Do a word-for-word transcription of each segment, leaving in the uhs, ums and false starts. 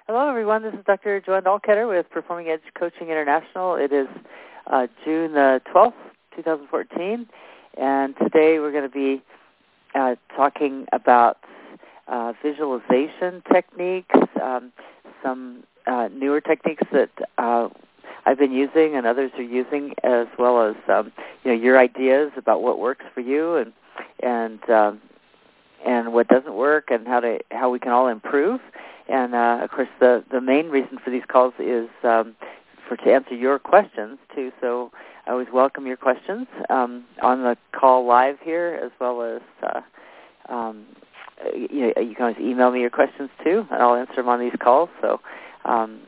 Hello, everyone. This is Doctor Joanne Dahlketter with Performing Edge Coaching International. It is uh, June the twelfth, twenty fourteen, and today we're going to be uh, talking about uh, visualization techniques, um, some uh, newer techniques that uh, I've been using and others are using, as well as um, you know your ideas about what works for you and and um, and what doesn't work, and how to how we can all improve. And, uh, of course, the, the main reason for these calls is um, for to answer your questions, too. So I always welcome your questions um, on the call live here, as well as uh, um, you know, you can always email me your questions, too, and I'll answer them on these calls. So um,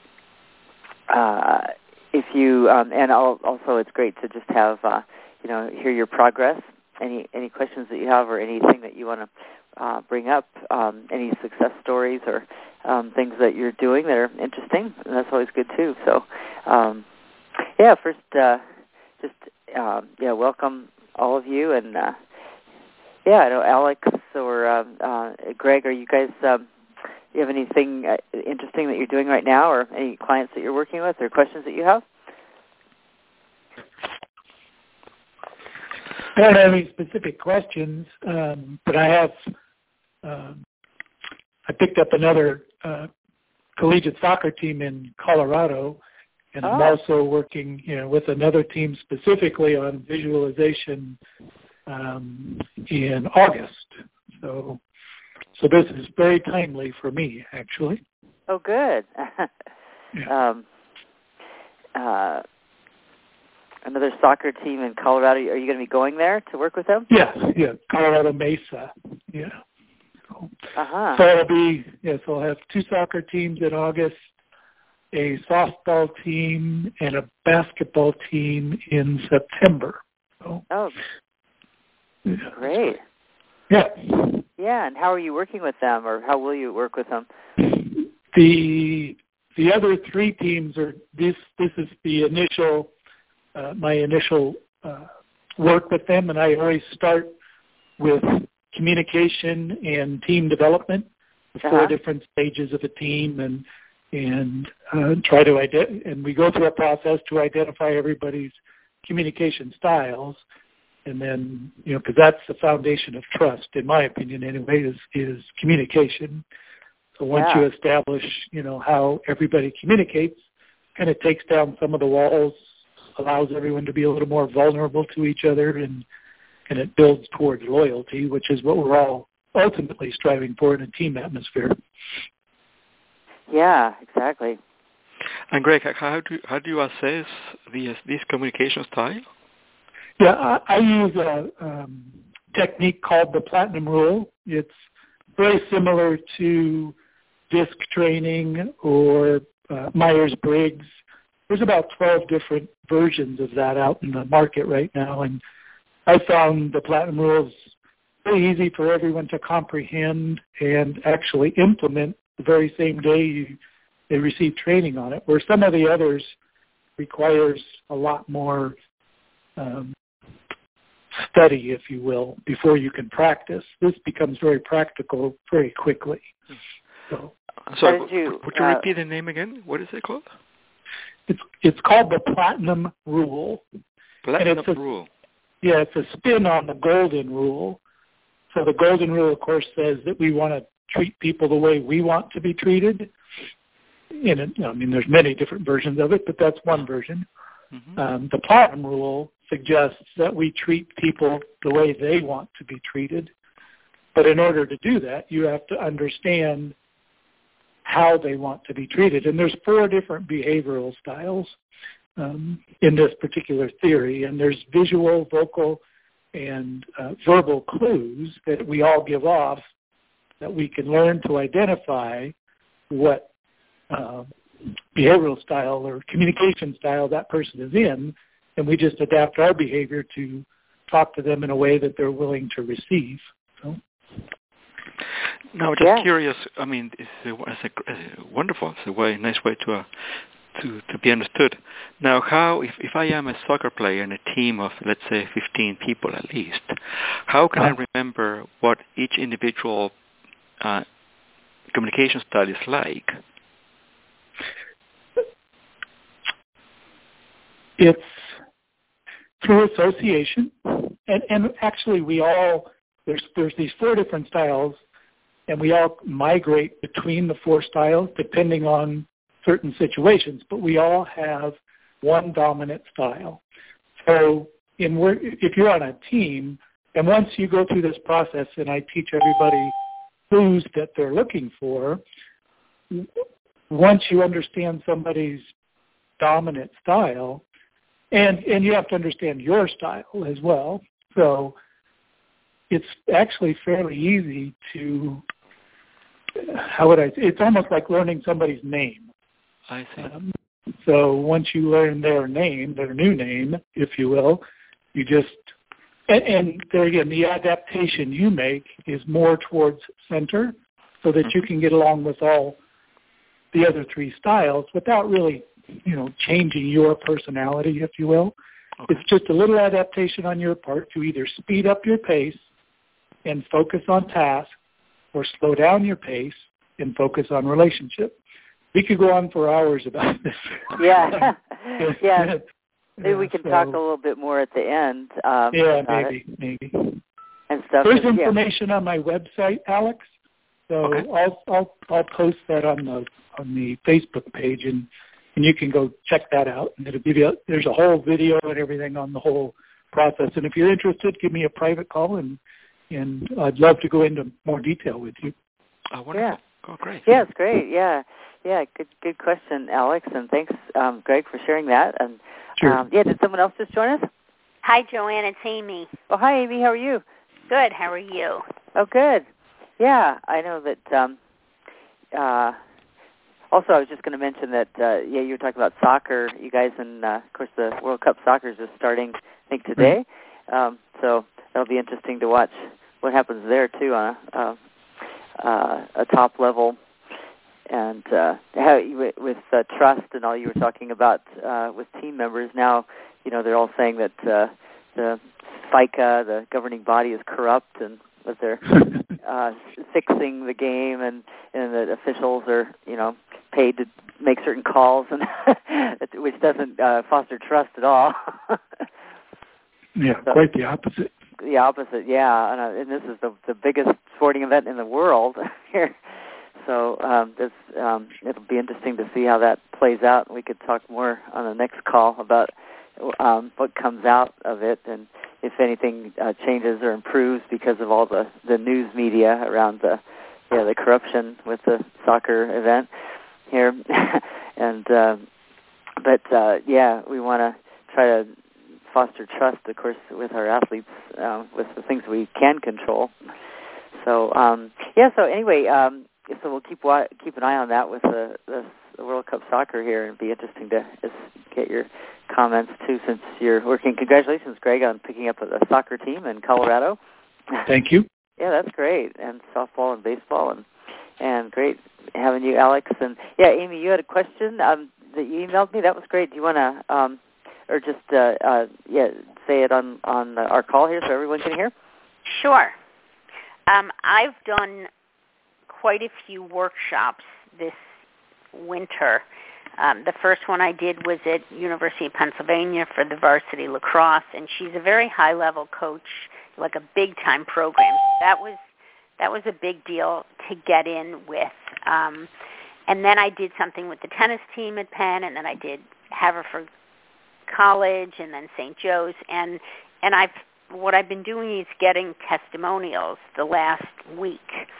uh, if you um, – and I'll, also it's great to just have, uh, you know, hear your progress, any any questions that you have or anything that you want to Uh, bring up, um, any success stories or um, things that you're doing that are interesting, and that's always good too. So, um, yeah, first, uh, just uh, yeah, welcome all of you, and uh, yeah, I know Alex or uh, uh, Greg, are you guys? Um, you have anything uh, interesting that you're doing right now, or any clients that you're working with, or questions that you have? I don't have any specific questions, um, but I have. Um, I picked up another uh, collegiate soccer team in Colorado, and oh. I'm also working, you know, with another team specifically on visualization um, in August. So, so this is very timely for me, actually. Oh, good. yeah. um, uh, Another soccer team in Colorado. Are you going to be going there to work with them? Yeah, yeah, Colorado Mesa. Yeah. So, uh-huh. so it'll be yes. I'll have two soccer teams in August, a softball team, and a basketball team in September. So, oh, yeah. Great. Yeah. Yeah, and how are you working with them, or how will you work with them? The the other three teams are this. This is the initial. Uh, my initial uh, work with them, and I always start with communication and team development, the four uh-huh. different stages of a team, and and uh, try to ident- and we go through a process to identify everybody's communication styles, and then you know because that's the foundation of trust, in my opinion, anyway, is is communication. So once yeah. you establish you know how everybody communicates, kind of takes down some of the walls. Allows everyone to be a little more vulnerable to each other, and and it builds towards loyalty, which is what we're all ultimately striving for in a team atmosphere. Yeah, exactly. And Greg, how do how do you assess the this communication style? Yeah, I, I use a um, technique called the Platinum Rule. It's very similar to DISC training or uh, Myers-Briggs. There's about twelve different versions of that out in the market right now, and I found the Platinum Rules very easy for everyone to comprehend and actually implement the very same day you, they receive training on it, where some of the others requires a lot more um, study, if you will, before you can practice. This becomes very practical very quickly. So, so would you, would you uh, repeat the name again? What is it called? It's it's called the Platinum Rule. Platinum it's a, Rule. Yeah, it's a spin on the Golden Rule. So the Golden Rule, of course, says that we want to treat people the way we want to be treated. And it, I mean, there's many different versions of it, but that's one version. Mm-hmm. Um, the Platinum Rule suggests that we treat people the way they want to be treated. But in order to do that, you have to understand how they want to be treated. And there's four different behavioral styles um, in this particular theory. And there's visual, vocal, and uh, verbal clues that we all give off that we can learn to identify what uh, behavioral style or communication style that person is in. And we just adapt our behavior to talk to them in a way that they're willing to receive. So. Now, just yeah. curious. I mean, it's a, it's a, it's a wonderful. It's a way, nice way to uh, to to be understood. Now, how if, if I am a soccer player in a team of let's say fifteen people at least, how can uh-huh. I remember what each individual uh, communication style is like? it's through association, and, and actually we all, there's, there's these four different styles, and we all migrate between the four styles depending on certain situations, but we all have one dominant style. So in work, if you're on a team, and once you go through this process and I teach everybody clues that they're looking for, once you understand somebody's dominant style, and, and you have to understand your style as well, so it's actually fairly easy to, how would I say, it's almost like learning somebody's name. I see. Um, so once you learn their name, their new name, if you will, you just, and, and there again, the adaptation you make is more towards center so that mm-hmm. you can get along with all the other three styles without really, you know, changing your personality, if you will. Okay. It's just a little adaptation on your part to either speed up your pace and focus on task, or slow down your pace and focus on relationship. We could go on for hours about this. Yeah, yeah. Maybe yeah, we can so, talk a little bit more at the end. Um, yeah, maybe, it. maybe. And stuff. There's and, information yeah. on my website, Alex. So okay. I'll I'll I'll post that on the on the Facebook page, and, and you can go check that out. And it'll give you. There's a whole video and everything on the whole process. And if you're interested, give me a private call, and and I'd love to go into more detail with you. Oh, wonderful. Yeah. Oh, great. Yeah, it's great. Yeah. Yeah, good good question, Alex, and thanks, um, Greg, for sharing that. And sure. um, yeah, did someone else just join us? Hi, Joanne. It's Amy. Oh, hi, Amy. How are you? Good. How are you? Oh, good. Yeah, I know that. Um, uh, also, I was just going to mention that. Uh, yeah, you were talking about soccer. You guys, and uh, of course, the World Cup soccer is just starting, I think, today. Mm-hmm. Um, so that'll be interesting to watch what happens there too on a, uh, uh, a top level. And uh, how you, with uh, trust and all you were talking about uh, with team members, now you know they're all saying that uh, the FICA, the governing body, is corrupt, and that they're uh, fixing the game, and, and that officials are you know paid to make certain calls, and which doesn't uh, foster trust at all. Yeah, so, quite the opposite. The opposite, yeah, and, uh, and this is the the biggest sporting event in the world here. So um, this, um, it'll be interesting to see how that plays out. We could talk more on the next call about um, what comes out of it, and if anything uh, changes or improves because of all the, the news media around the yeah, the corruption with the soccer event here. and uh, but uh, yeah, we want to try to foster trust, of course, with our athletes uh, with the things we can control. So um, yeah. So anyway. Um, So we'll keep keep an eye on that with the, the, the World Cup soccer here, and it'd be interesting to get your comments too, since you're working. Congratulations, Greg, on picking up a, a soccer team in Colorado. Thank you. Yeah, that's great, and softball and baseball, and and great having you, Alex. And yeah, Amy, you had a question um, that you emailed me. That was great. Do you want to, um, or just uh, uh, yeah, say it on on our call here so everyone can hear? Sure. Um, I've done quite a few workshops this winter. Um, the first one I did was at University of Pennsylvania for the varsity lacrosse, and she's a very high-level coach, like a big-time program. That was that was a big deal to get in with. Um, and then I did something with the tennis team at Penn, and then I did Haverford College, and then Saint Joe's, and and I've what I've been doing is getting testimonials the last week.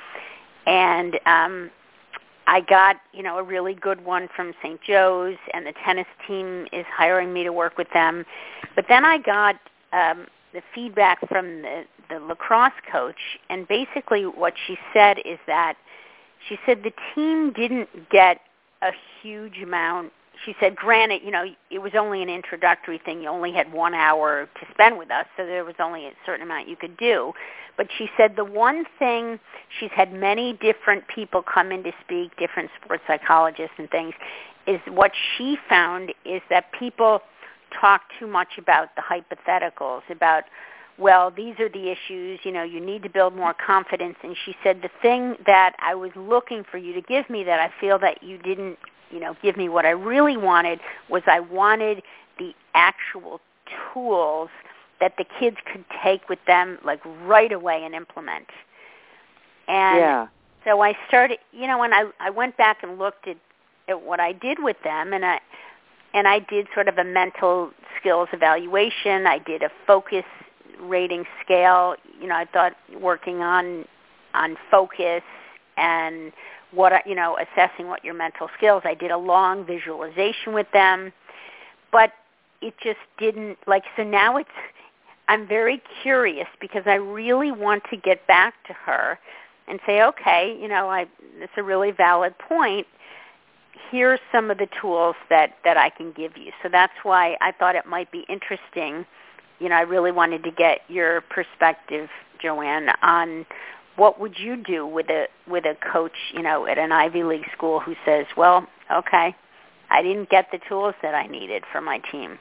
And um, I got, you know, a really good one from Saint Joe's, and the tennis team is hiring me to work with them. But then I got um, the feedback from the, the lacrosse coach, and basically what she said is that she said the team didn't get a huge amount. She said, granted, you know, it was only an introductory thing. You only had one hour to spend with us, so there was only a certain amount you could do. But she said the one thing, she's had many different people come in to speak, different sports psychologists and things, is what she found is that people talk too much about the hypotheticals, about, well, these are the issues, you know, you need to build more confidence. And she said the thing that I was looking for you to give me that I feel that you didn't, you know, give me what I really wanted was I wanted the actual tools that the kids could take with them like right away and implement. And yeah. so I started, you know, when I, I went back and looked at, at what I did with them, and I and I did sort of a mental skills evaluation. I did a focus rating scale. You know, I thought working on on focus and what, you know, assessing what your mental skills. I did a long visualization with them, but it just didn't, like, so now it's, I'm very curious because I really want to get back to her and say, okay, you know, I, it's a really valid point. Here's some of the tools that, that I can give you. So that's why I thought it might be interesting. You know, I really wanted to get your perspective, Joanne, on what would you do with a with a coach, you know, at an Ivy League school who says, well, okay, I didn't get the tools that I needed for my team.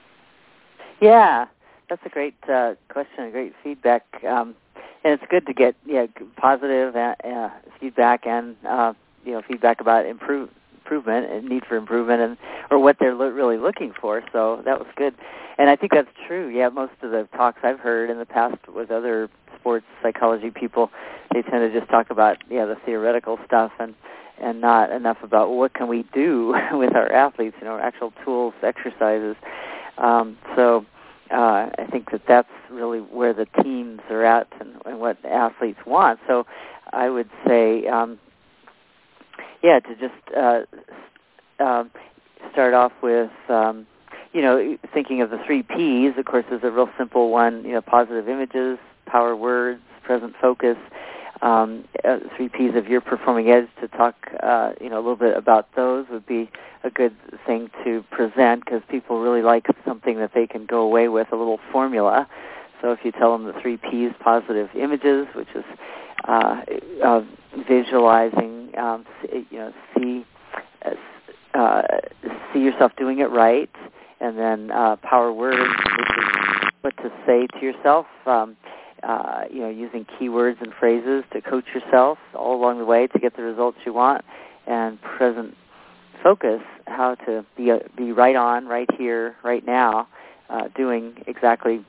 Yeah, that's a great uh, question, a great feedback. Um, and it's good to get yeah, positive uh, uh, feedback and, uh, you know, feedback about improve, improvement and need for improvement and or what they're lo- really looking for. So that was good. And I think that's true. Yeah, most of the talks I've heard in the past with other sports psychology people, they tend to just talk about yeah the theoretical stuff and and not enough about what can we do with our athletes, you know, actual tools, exercises. Um, so uh, I think that that's really where the teams are at and, and what athletes want. So I would say, um, yeah, to just uh, uh, start off with, um, you know, thinking of the three P's. Of course, is a real simple one. You know, positive images, power words, present focus. Um, uh, three P's of your performing edge. To talk, uh, you know, a little bit about those would be a good thing to present because people really like something that they can go away with, a little formula. So if you tell them the three P's, positive images, which is uh, uh, visualizing, um, you know, see uh, see yourself doing it right, and then uh, power words, which is what to say to yourself. Um, Uh, you know, using keywords and phrases to coach yourself all along the way to get the results you want, and present focus, how to be uh, be right on, right here, right now, uh, doing exactly,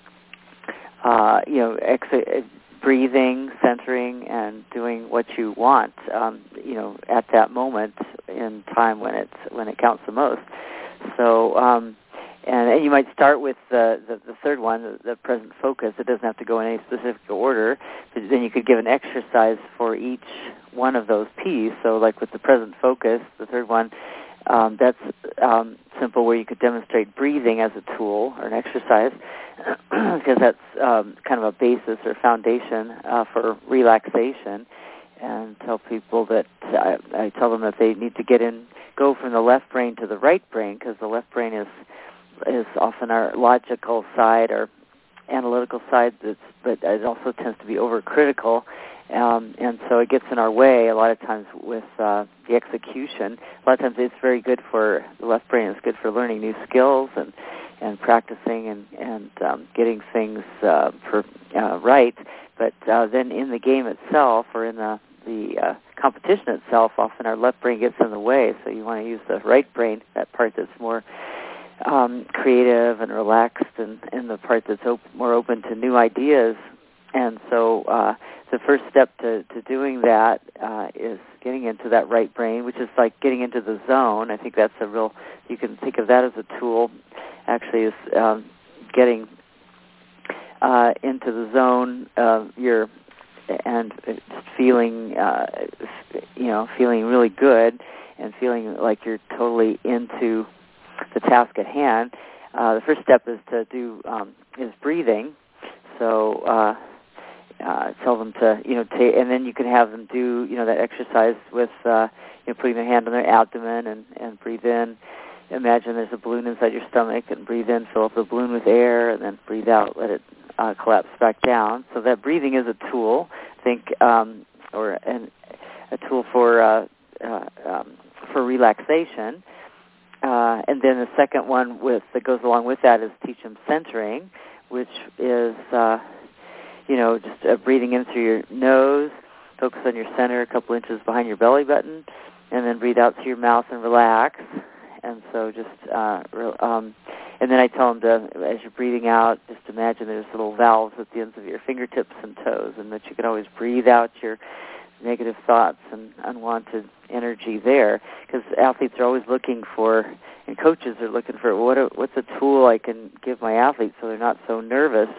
uh, you know, ex- breathing, centering, and doing what you want, um, you know, at that moment in time when it's when it counts the most. So. Um, And, and you might start with the, the, the third one, the, the present focus. It doesn't have to go in any specific order. But then you could give an exercise for each one of those P's. So like with the present focus, the third one, um, that's um, simple where you could demonstrate breathing as a tool or an exercise because that's um, kind of a basis or foundation uh, for relaxation. And tell people that I, I tell them that they need to get in, go from the left brain to the right brain because the left brain is is often our logical side, our analytical side, that's, but it also tends to be overcritical, um, and so it gets in our way a lot of times with uh, the execution. A lot of times it's very good for the left brain. It's good for learning new skills and, and practicing and, and um, getting things uh, for, uh, right, but uh, then in the game itself or in the, the uh, competition itself, often our left brain gets in the way, so you want to use the right brain, that part that's more Um, creative and relaxed, and, and the part that's op- more open to new ideas. And so uh, the first step to, to doing that uh, is getting into that right brain, which is like getting into the zone. I think that's a real, you can think of that as a tool, actually, is um, getting uh, into the zone of your, and just feeling, uh, you know, feeling really good and feeling like you're totally into the task at hand. Uh, the first step is to do um, is breathing. So uh, uh, tell them to you know take, and then you can have them do you know that exercise with uh, you know putting their hand on their abdomen and, and breathe in. Imagine there's a balloon inside your stomach, and breathe in, fill up the balloon with air, and then breathe out, let it uh, collapse back down. So that breathing is a tool. Think um, or an, a tool for uh, uh, um, for relaxation. Uh, and then the second one with that goes along with that is teach them centering, which is, uh, you know, just uh, breathing in through your nose, focus on your center a couple inches behind your belly button, and then breathe out through your mouth and relax. And so just uh, re- um, and then I tell them to, as you're breathing out, just imagine there's little valves at the ends of your fingertips and toes, and that you can always breathe out your negative thoughts and unwanted energy there, because athletes are always looking for, and coaches are looking for, what a, what's a tool I can give my athletes so they're not so nervous,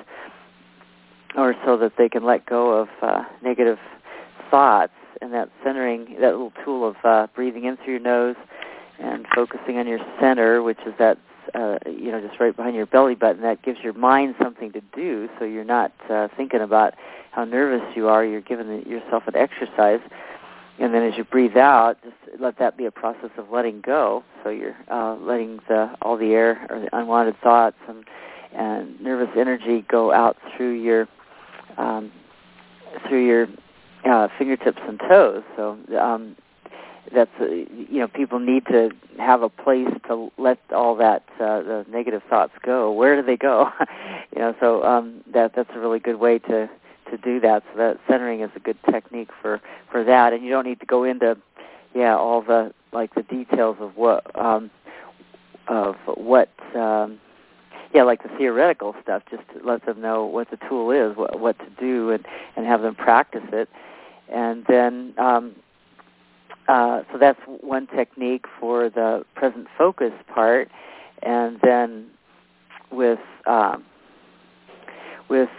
or so that they can let go of uh, negative thoughts. And that centering, that little tool of uh, breathing in through your nose and focusing on your center, which is that, uh, you know, just right behind your belly button, that gives your mind something to do, so you're not uh, thinking about how nervous you are. You're giving yourself an exercise. And then as you breathe out, just let that be a process of letting go. So you're uh, letting the, all the air or the unwanted thoughts and, and nervous energy go out through your um, through your uh, fingertips and toes. So um, that's uh, you know, people need to have a place to let all that uh, the negative thoughts go. Where do they go? you know, so um, that that's a really good way to. to do that. So that centering is a good technique for, for that. And you don't need to go into, yeah, all the, like the details of what, um, of what, um, yeah, like the theoretical stuff, just to let them know what the tool is, what, what to do, and, and have them practice it. And then, um, uh, so that's one technique for the present focus part. And then with, um, with,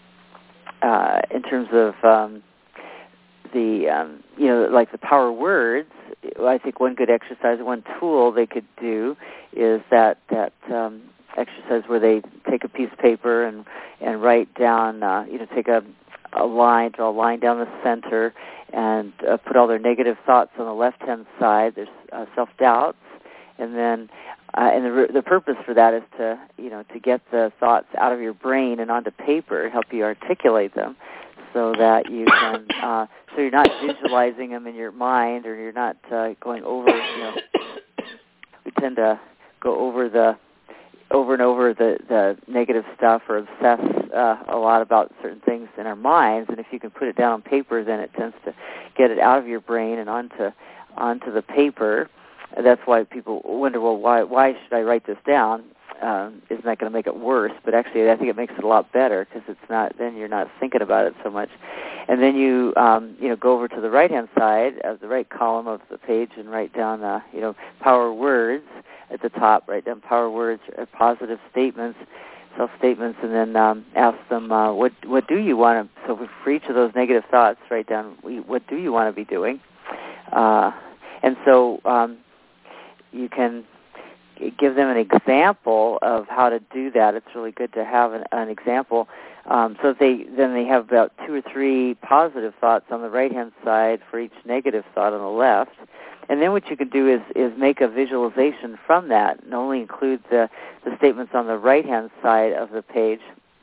Uh, in terms of um, the, um, you know, like the power words, I think one good exercise, one tool they could do is that that um, exercise where they take a piece of paper and, and write down, uh, you know, take a, a line, draw a line down the center, and uh, put all their negative thoughts on the left-hand side. There's uh, self-doubts, and then Uh, and the the purpose for that is to, you know, to get the thoughts out of your brain and onto paper, help you articulate them, so that you can, uh, so you're not visualizing them in your mind, or you're not uh, going over. You know, we tend to go over the, over and over the, the negative stuff, or obsess uh, a lot about certain things in our minds. And if you can put it down on paper, then it tends to get it out of your brain and onto onto the paper. That's why people wonder, well, why why should I write this down? Um, isn't that going to make it worse? But actually, I think it makes it a lot better, because it's not. Then you're not thinking about it so much. And then you um, you know go over to the right hand side of the right column of the page and write down uh, you know power words at the top. Write down power words, uh, positive statements, self statements, and then um, ask them uh, what what do you want to. So for each of those negative thoughts, write down what do you want to be doing. Uh, and so. Um, You can give them an example of how to do that. It's really good to have an, an example. Um, so if they then they have about two or three positive thoughts on the right-hand side for each negative thought on the left. And then what you can do is, is make a visualization from that, and only include the, the statements on the right-hand side of the page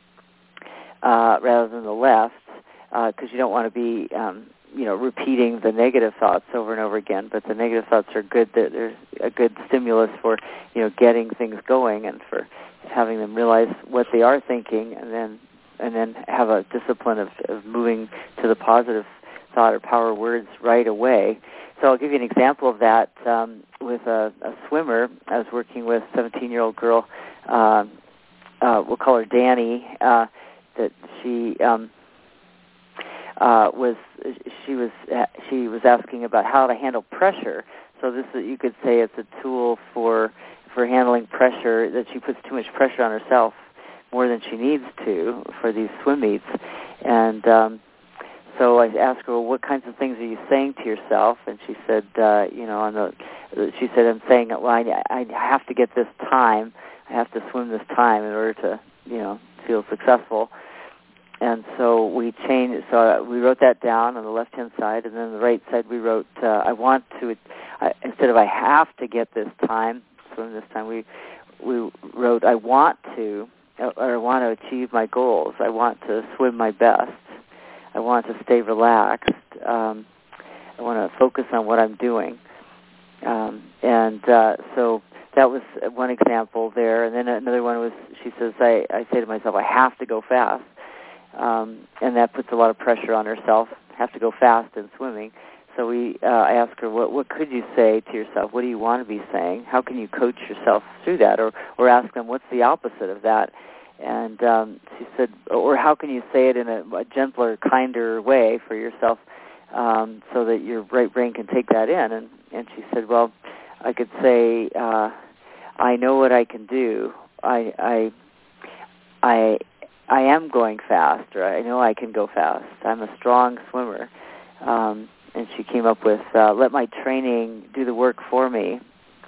uh, rather than the left, because uh, you don't want to be um, you know, repeating the negative thoughts over and over again. But the negative thoughts are good. They're a good stimulus for, you know, getting things going and for having them realize what they are thinking, and then and then have a discipline of, of moving to the positive thought or power words right away. So I'll give you an example of that um, with a, a swimmer. I was working with a seventeen-year-old girl. Uh, uh, we'll call her Danny. Uh, that she. Um, Uh, was she was she was asking about how to handle pressure. So this is, you could say it's a tool for for handling pressure, that she puts too much pressure on herself, more than she needs to, for these swim meets. And um, so I asked her, well, what kinds of things are you saying to yourself? And she said, uh, you know, on the she said, I'm saying, well, I, I have to get this time. I have to swim this time in order to, you know, feel successful. And so we changed. So we wrote that down on the left-hand side, and then on the right side we wrote, uh, "I want to." I, instead of "I have to get this time, swim this time," we we wrote, "I want to," or "I want to achieve my goals. I want to swim my best. I want to stay relaxed. Um, I want to focus on what I'm doing." Um, and uh, so that was one example there. And then another one was, she says, "I, I say to myself, I have to go fast." Um, and that puts a lot of pressure on herself, have to go fast in swimming. so we, uh, I asked her, what, what could you say to yourself? What do you want to be saying? How can you coach yourself through that? Or, or ask them, what's the opposite of that? And um, she said, or how can you say it in a, a gentler, kinder way for yourself, um, so that your right brain can take that in? And, and she said, well, I could say, uh, I know what I can do. I, I, I, I am going fast, or I know I can go fast. I'm a strong swimmer. Um, and she came up with, uh, let my training do the work for me,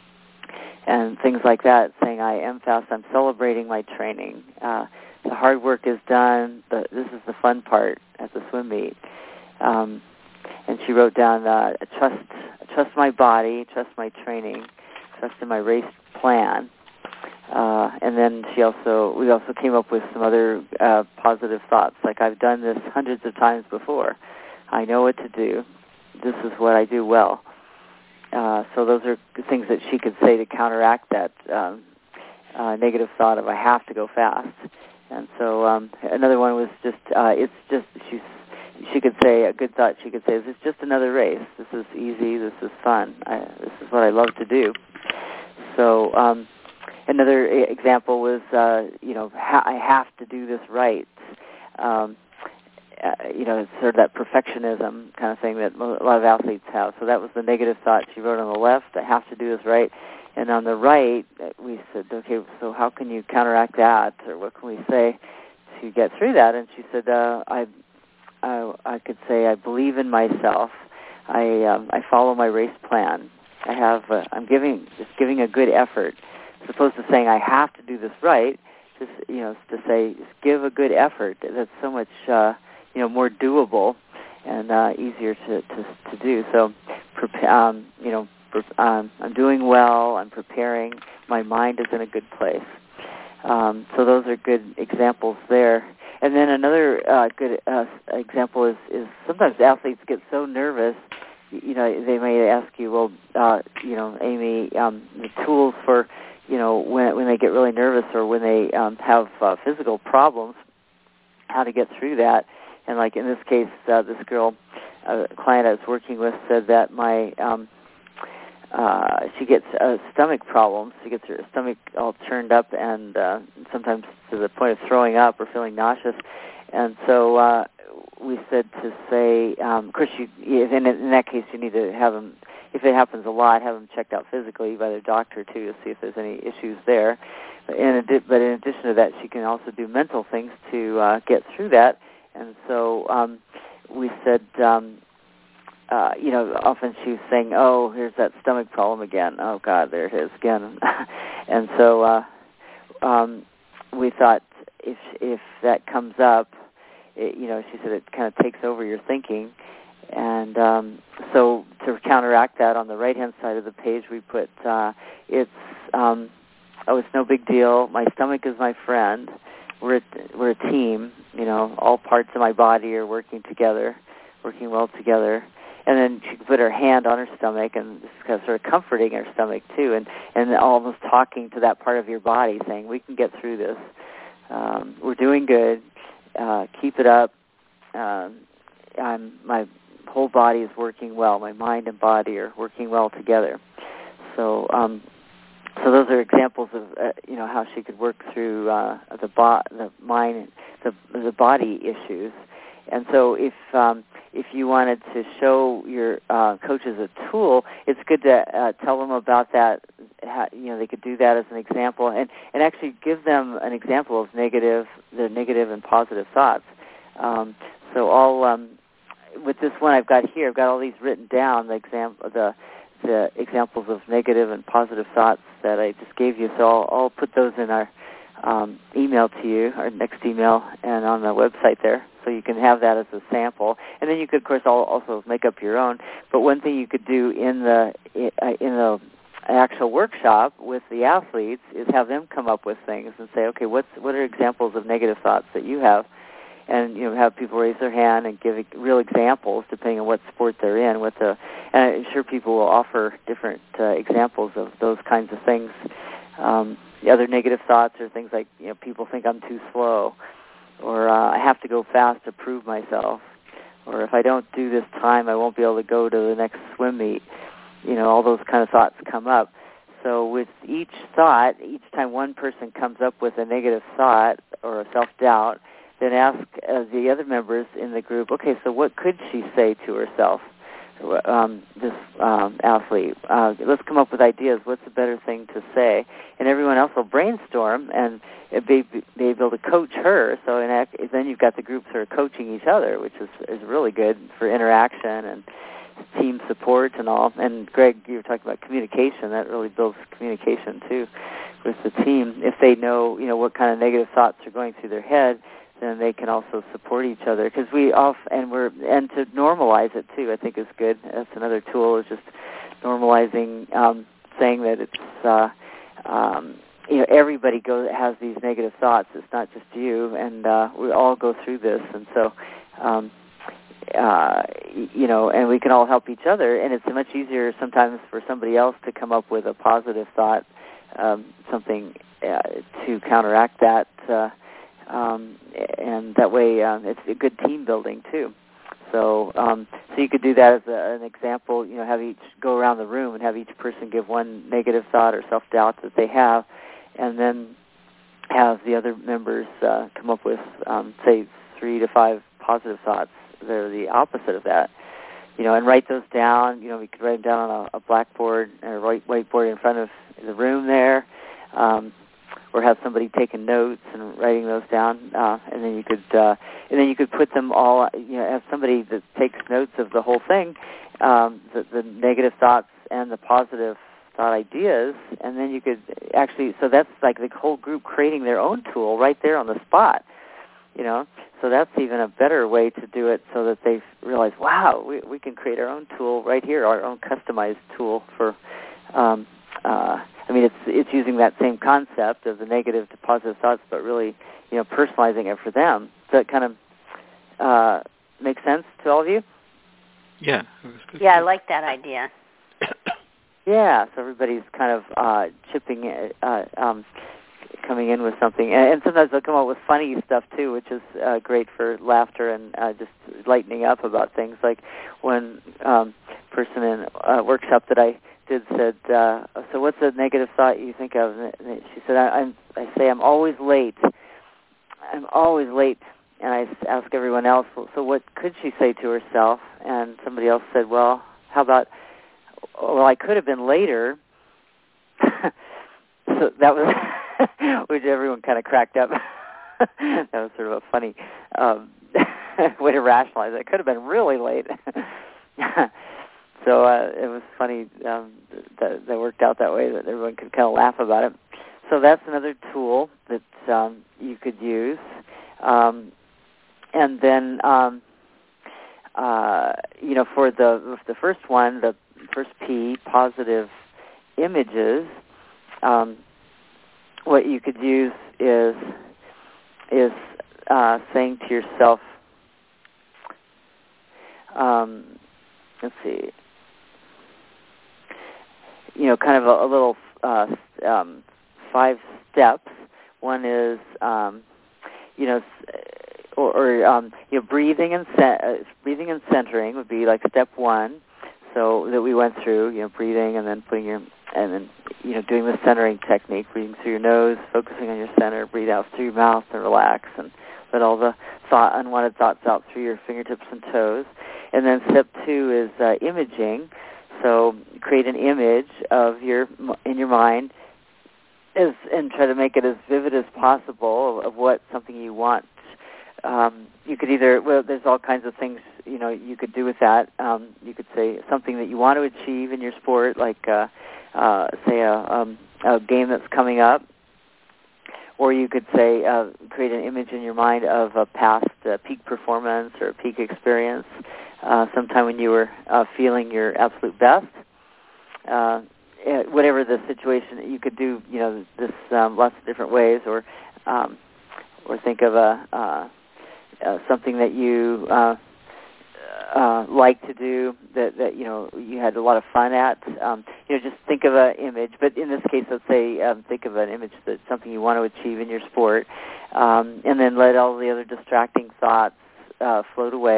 and things like that, saying I am fast, I'm celebrating my training. Uh, the hard work is done. The, this is the fun part at the swim meet. Um, and she wrote down, uh, trust, trust my body, trust my training, trust in my race plan. Uh, and then she also, we also came up with some other uh, positive thoughts, like I've done this hundreds of times before. I know what to do. This is what I do well. Uh, so those are things that she could say to counteract that um, uh, negative thought of I have to go fast. And so um, another one was just, uh, it's just, she's, she could say, a good thought she could say is, it's just another race. This is easy. This is fun. I, this is what I love to do. So um, another example was, uh, you know, ha- I have to do this right. Um, Uh, you know, it's sort of that perfectionism kind of thing that a lot of athletes have. So that was the negative thought she wrote on the left, I have to do this right. And on the right, we said, okay, so how can you counteract that? Or what can we say to get through that? And she said, uh, I, I I could say, I believe in myself. I um, I follow my race plan. I have, uh, I'm giving, just giving a good effort. As opposed to saying I have to do this right, just, you know, to say, just give a good effort. That's so much, uh, you know, more doable and uh, easier to, to to do. So, um, you know, um, I'm doing well. I'm preparing. My mind is in a good place. Um, so those are good examples there. And then another uh, good uh, example is, is sometimes athletes get so nervous. You know, they may ask you, well, uh, you know, Amy, um, the tools for, you know, when when they get really nervous or when they um, have uh, physical problems, how to get through that. And like in this case, uh, this girl, a client I was working with, said that my um, uh, she gets uh, stomach problems. She gets her stomach all turned up, and uh, sometimes to the point of throwing up or feeling nauseous. And so uh, we said to say, um, of course, you, in, in that case, you need to have them. If it happens a lot, have them checked out physically by their doctor too to see if there's any issues there. But in, but in addition to that, she can also do mental things to uh, get through that. And so um, we said, um, uh, you know, often she was saying, oh, here's that stomach problem again. Oh, God, there it is again. And so uh, um, we thought if if that comes up, it, you know, she said it kind of takes over your thinking. And um, so to counteract that, on the right-hand side of the page, we put, uh, it's, um, oh, it's no big deal. My stomach is my friend. We're a, we're a team, you know, all parts of my body are working together, working well together. And then she could put her hand on her stomach and just kind of sort of comforting her stomach too, and, and almost talking to that part of your body, saying, we can get through this. Um, we're doing good. Uh, keep it up. Um, I'm, my whole body is working well. My mind and body are working well together. So um So those are examples of uh, you know how she could work through uh, the bo- the mind, the the body issues. And so if um, if you wanted to show your uh, coaches a tool, it's good to uh, tell them about that. How, you know, they could do that as an example, and, and actually give them an example of negative, the negative and positive thoughts. Um, so all um, with this one I've got here, I've got all these written down. The example, the the examples of negative and positive thoughts that I just gave you. So I'll, I'll put those in our um, email to you, our next email, and on the website there, so you can have that as a sample. And then you could, of course, also make up your own. But one thing you could do in the in the actual workshop with the athletes is have them come up with things and say, okay, what's what are examples of negative thoughts that you have? And you know, have people raise their hand and give real examples depending on what sport they're in. With the, and I'm sure people will offer different uh, examples of those kinds of things. Um, the other negative thoughts are things like, you know, people think I'm too slow, or uh, I have to go fast to prove myself, or if I don't do this time, I won't be able to go to the next swim meet. You know, all those kind of thoughts come up. So with each thought, each time one person comes up with a negative thought or a self-doubt, then ask uh, the other members in the group, okay, so what could she say to herself, um, this um, athlete? Uh, let's come up with ideas. What's a better thing to say? And everyone else will brainstorm and be, be able to coach her. So in act, then you've got the groups that are coaching each other, which is, is really good for interaction and team support and all. And Greg, you were talking about communication. That really builds communication too with the team. If they know, you know, what kind of negative thoughts are going through their head, then they can also support each other. Because we off and we're and to normalize it too, I think is good. That's another tool, is just normalizing, um, saying that it's uh, um, you know, everybody goes has these negative thoughts. It's not just you, and uh, we all go through this, and so. Um, Uh, you know, and we can all help each other, and it's much easier sometimes for somebody else to come up with a positive thought, um, something uh, to counteract that, uh, um, and that way um, it's a good team building too. So, um, so you could do that as a, an example. You know, have each go around the room and have each person give one negative thought or self-doubt that they have, and then have the other members uh, come up with, um, say, three to five positive thoughts. They're the opposite of that, you know, and write those down. You know, we could write them down on a, a blackboard or a white whiteboard in front of the room there, um, or have somebody taking notes and writing those down, uh, and then you could, uh, and then you could put them all. You know, have somebody that takes notes of the whole thing, um, the, the negative thoughts and the positive thought ideas, and then you could actually. So that's like the whole group creating their own tool right there on the spot. You know, so that's even a better way to do it, so that they realize, wow, we we can create our own tool right here, our own customized tool for. Um, uh, I mean, it's it's using that same concept of the negative to positive thoughts, but really, you know, personalizing it for them. Does that kind of uh, make sense to all of you? Yeah. Yeah, I like that idea. Yeah, so everybody's kind of uh, chipping in. Uh, um, coming in with something, and, and sometimes they'll come up with funny stuff too, which is uh, great for laughter and uh, just lightening up about things. Like one um, person in a workshop that I did said, uh, "So what's a negative thought you think of?" And she said, I, "I'm I say I'm always late. I'm always late." And I ask everyone else, "So what could she say to herself?" And somebody else said, "Well, how about, well, I could have been later." So that was. Which everyone kind of cracked up. That was sort of a funny um, way to rationalize it. It could have been really late. So uh, it was funny um, that that worked out that way, that everyone could kind of laugh about it. So that's another tool that um, you could use. Um, and then, um, uh, you know, for the the first one, the first P, positive images, um, what you could use is is uh, saying to yourself, um, let's see, you know, kind of a, a little uh, um, five steps. One is, um, you know, or, or um, you know, breathing and ce- uh, breathing and centering would be like step one. So that we went through, you know, breathing and then putting your and then, you know, doing the centering technique, breathing through your nose, focusing on your center, breathe out through your mouth and relax, and let all the thought, unwanted thoughts out through your fingertips and toes. And then step two is uh, imaging. So create an image of your in your mind, as, and try to make it as vivid as possible of, of what something you want. Um, you could either, well, there's all kinds of things, you know, you could do with that. Um, you could say something that you want to achieve in your sport, like, uh, uh, say, a, um, a game that's coming up. Or you could say, uh, create an image in your mind of a past uh, peak performance or peak experience, uh, sometime when you were uh, feeling your absolute best. Uh, whatever the situation, you could do, you know, this um, lots of different ways, or um, or think of a uh, uh, something that you uh, uh, like to do that, that you know you had a lot of fun at. Um, you know, just think of an image. But in this case, let's say um, think of an image that's something you want to achieve in your sport, um, and then let all the other distracting thoughts uh, float away.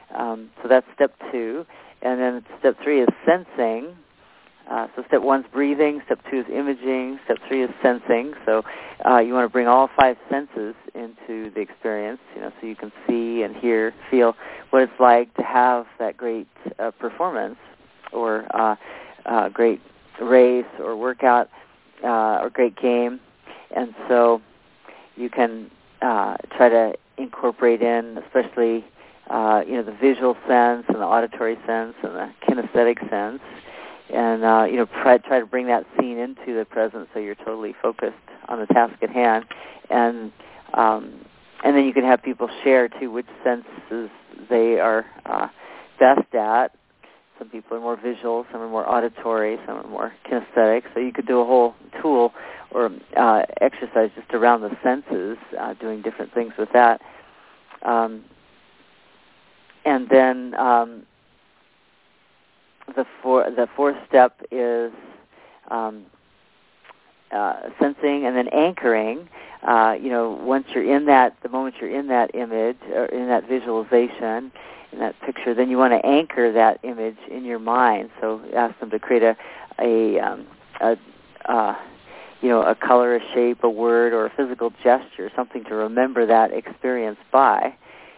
Um, so that's step two. And then step three is sensing. Uh, so step one's breathing, step two is imaging, step three is sensing. So uh, you want to bring all five senses into the experience, you know, so you can see and hear, feel what it's like to have that great uh, performance or uh, uh, great race or workout uh, or great game. And so you can uh, try to incorporate in, especially, uh, you know, the visual sense and the auditory sense and the kinesthetic sense. And, uh, you know, try, try to bring that scene into the present so you're totally focused on the task at hand. And um, and then you can have people share, too, which senses they are uh, best at. Some people are more visual, some are more auditory, some are more kinesthetic. So you could do a whole tool or uh, exercise just around the senses, uh, doing different things with that. Um, and then... Um, The, four, the fourth step is um, uh, sensing and then anchoring. Uh, you know, once you're in that, the moment you're in that image or in that visualization, in that picture, then you want to anchor that image in your mind. So ask them to create a, a, um, a uh, you know, a color, a shape, a word, or a physical gesture, something to remember that experience by,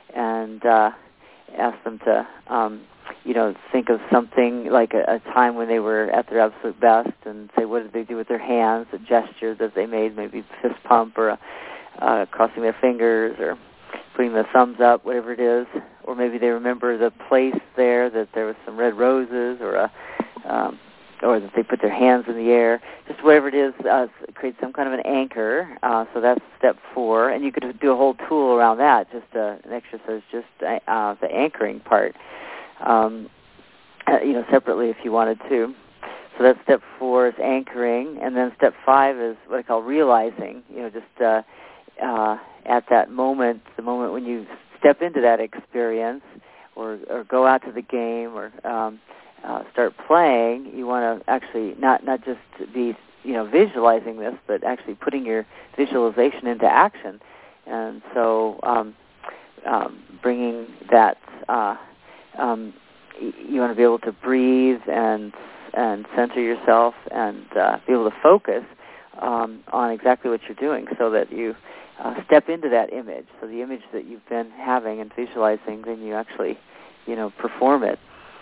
and uh, ask them to. Um, you know, think of something like a, a time when they were at their absolute best and say, what did they do with their hands, a gesture that they made, maybe fist pump or a, uh, crossing their fingers or putting the thumbs up, whatever it is. Or maybe they remember the place there, that there was some red roses or a, um, or that they put their hands in the air. Just whatever it is, uh, create some kind of an anchor. Uh, so that's step four. And you could do a whole tool around that, just uh, an exercise, just uh, the anchoring part. Um, you know, separately if you wanted to. So that's step four is anchoring, and then step five is what I call realizing. You know, just uh, uh, at that moment, the moment when you step into that experience, or or go out to the game, or um, uh, start playing, you want to actually not not just be you know visualizing this, but actually putting your visualization into action. And so, um, um, bringing that. Uh, Um, you want to be able to breathe and and center yourself and uh, be able to focus um, on exactly what you're doing, so that you uh, step into that image. So the image that you've been having and visualizing, then you actually, you know, perform it.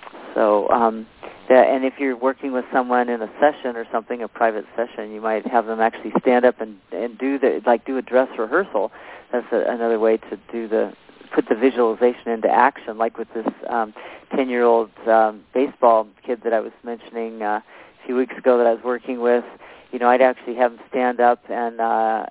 So, um, that, and if you're working with someone in a session or something, a private session, you might have them actually stand up and and do the like do a dress rehearsal. That's a, another way to do the. Put the visualization into action, like with this um, ten-year-old um, baseball kid that I was mentioning uh, a few weeks ago that I was working with. You know, I'd actually have him stand up, and uh,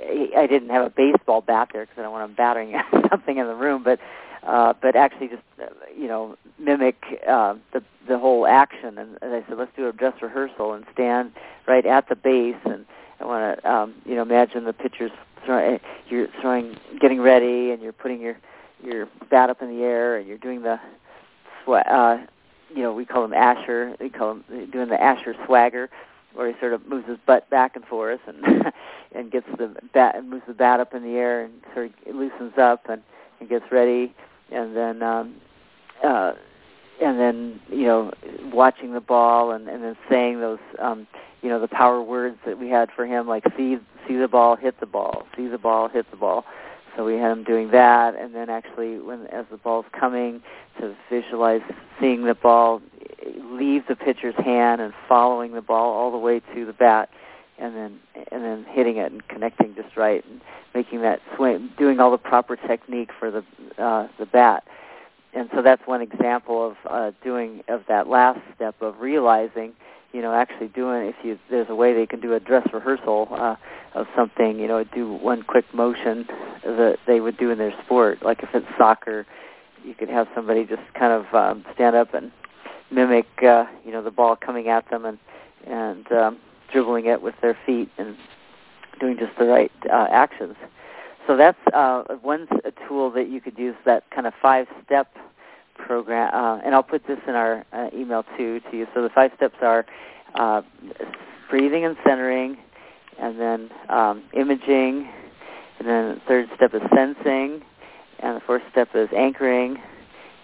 I didn't have a baseball bat there because I don't want him battering something in the room, but uh, but actually just, uh, you know, mimic uh, the the whole action. And, and I said, let's do a dress rehearsal and stand right at the base, and I want to, um, you know, imagine the pitcher's throwing, you're throwing, getting ready, and you're putting your your bat up in the air, and you're doing the, swa- uh, you know, we call him Asher. We call him doing the Asher swagger, where he sort of moves his butt back and forth, and and gets the bat and moves the bat up in the air, and sort of loosens up and, and gets ready, and then um, uh, and then you know, watching the ball, and, and then saying those. Um, you know, the power words that we had for him, like see see the ball, hit the ball, see the ball, hit the ball. So we had him doing that, and then actually, when as the ball's coming, to visualize seeing the ball leave the pitcher's hand and following the ball all the way to the bat, and then and then hitting it and connecting just right, and making that swing, doing all the proper technique for the uh, the bat. And so that's one example of uh, doing of that last step of realizing. You know, actually doing, if you, there's a way they can do a dress rehearsal uh, of something, you know, do one quick motion that they would do in their sport. Like if it's soccer, you could have somebody just kind of um, stand up and mimic, uh, you know, the ball coming at them and, and um, dribbling it with their feet and doing just the right uh, actions. So that's uh, one a tool that you could use, that kind of five-step program, uh, and I'll put this in our uh, email too to you. So the five steps are uh, breathing and centering, and then um, imaging, and then the third step is sensing, and the fourth step is anchoring,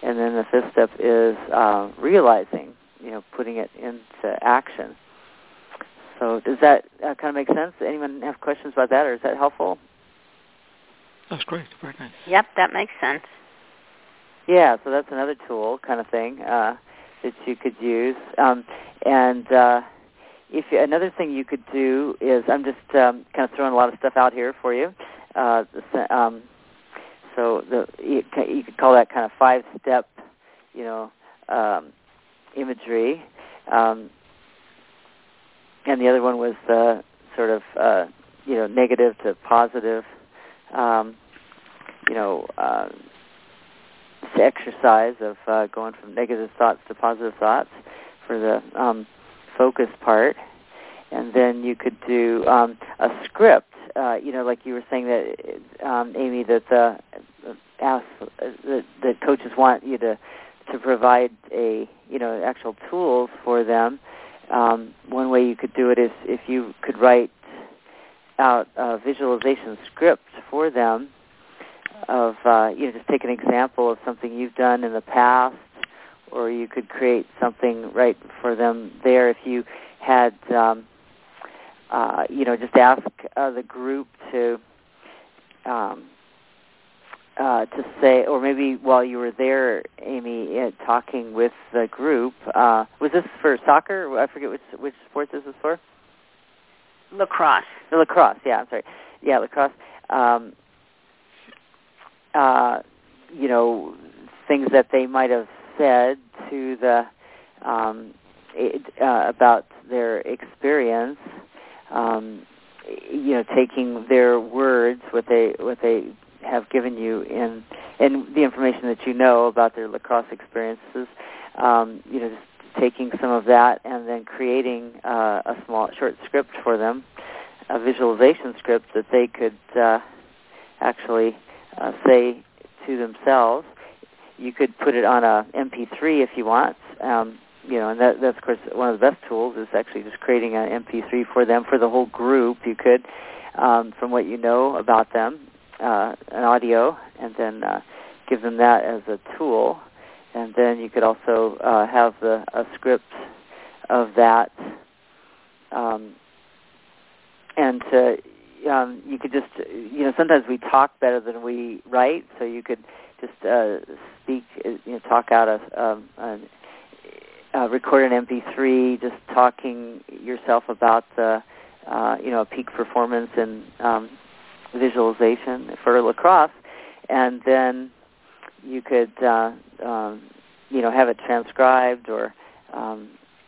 and then the fifth step is uh, realizing, you know, putting it into action. So does that uh, kind of make sense? Anyone have questions about that, or is that helpful? That's great. Very nice. Yep, that makes sense. Yeah, so that's another tool kind of thing uh, that you could use. Um, and uh, if you, another thing you could do is, I'm just um, kind of throwing a lot of stuff out here for you. Uh, um, so the you, you could call that kind of five-step, you know, um, imagery. Um, and the other one was the sort of, uh, you know, negative to positive, um, you know, uh, exercise of uh, going from negative thoughts to positive thoughts for the um, focus part. And then you could do um, a script, uh, you know, like you were saying that, um, Amy, that the, ask, the, the coaches want you to, to provide a, you know, actual tools for them. Um, one way you could do it is if you could write out a visualization script for them of, uh, you know, just take an example of something you've done in the past, or you could create something right for them there. If you had, um, uh, you know, just ask uh, the group to um, uh, to say, or maybe while you were there, Amy, uh, talking with the group, uh, was this for soccer? I forget which which sport this is for. Lacrosse. The lacrosse, yeah, I'm sorry. Yeah, lacrosse. Um, uh, you know, things that they might have said to the, um, it, uh, about their experience, um, you know, taking their words, what they, what they have given you in, and the information that you know about their lacrosse experiences, um, you know, just taking some of that and then creating uh, a small short script for them, a visualization script that they could uh, actually uh, say to themselves. You could put it on a M P three if you want, um, you know, and that, that's of course one of the best tools is actually just creating an M P three for them for the whole group. You could, um, from what you know about them, uh, an audio, and then uh, give them that as a tool. And then you could also uh, have the, a script of that, um, and to, um, you could just, you know, sometimes we talk better than we write, so you could just uh, speak, you know, talk out a, um, an, uh, record an M P three, just talking yourself about the, uh, you know, peak performance and um, visualization for lacrosse, and then you could, uh, um, you know, have it transcribed, or um,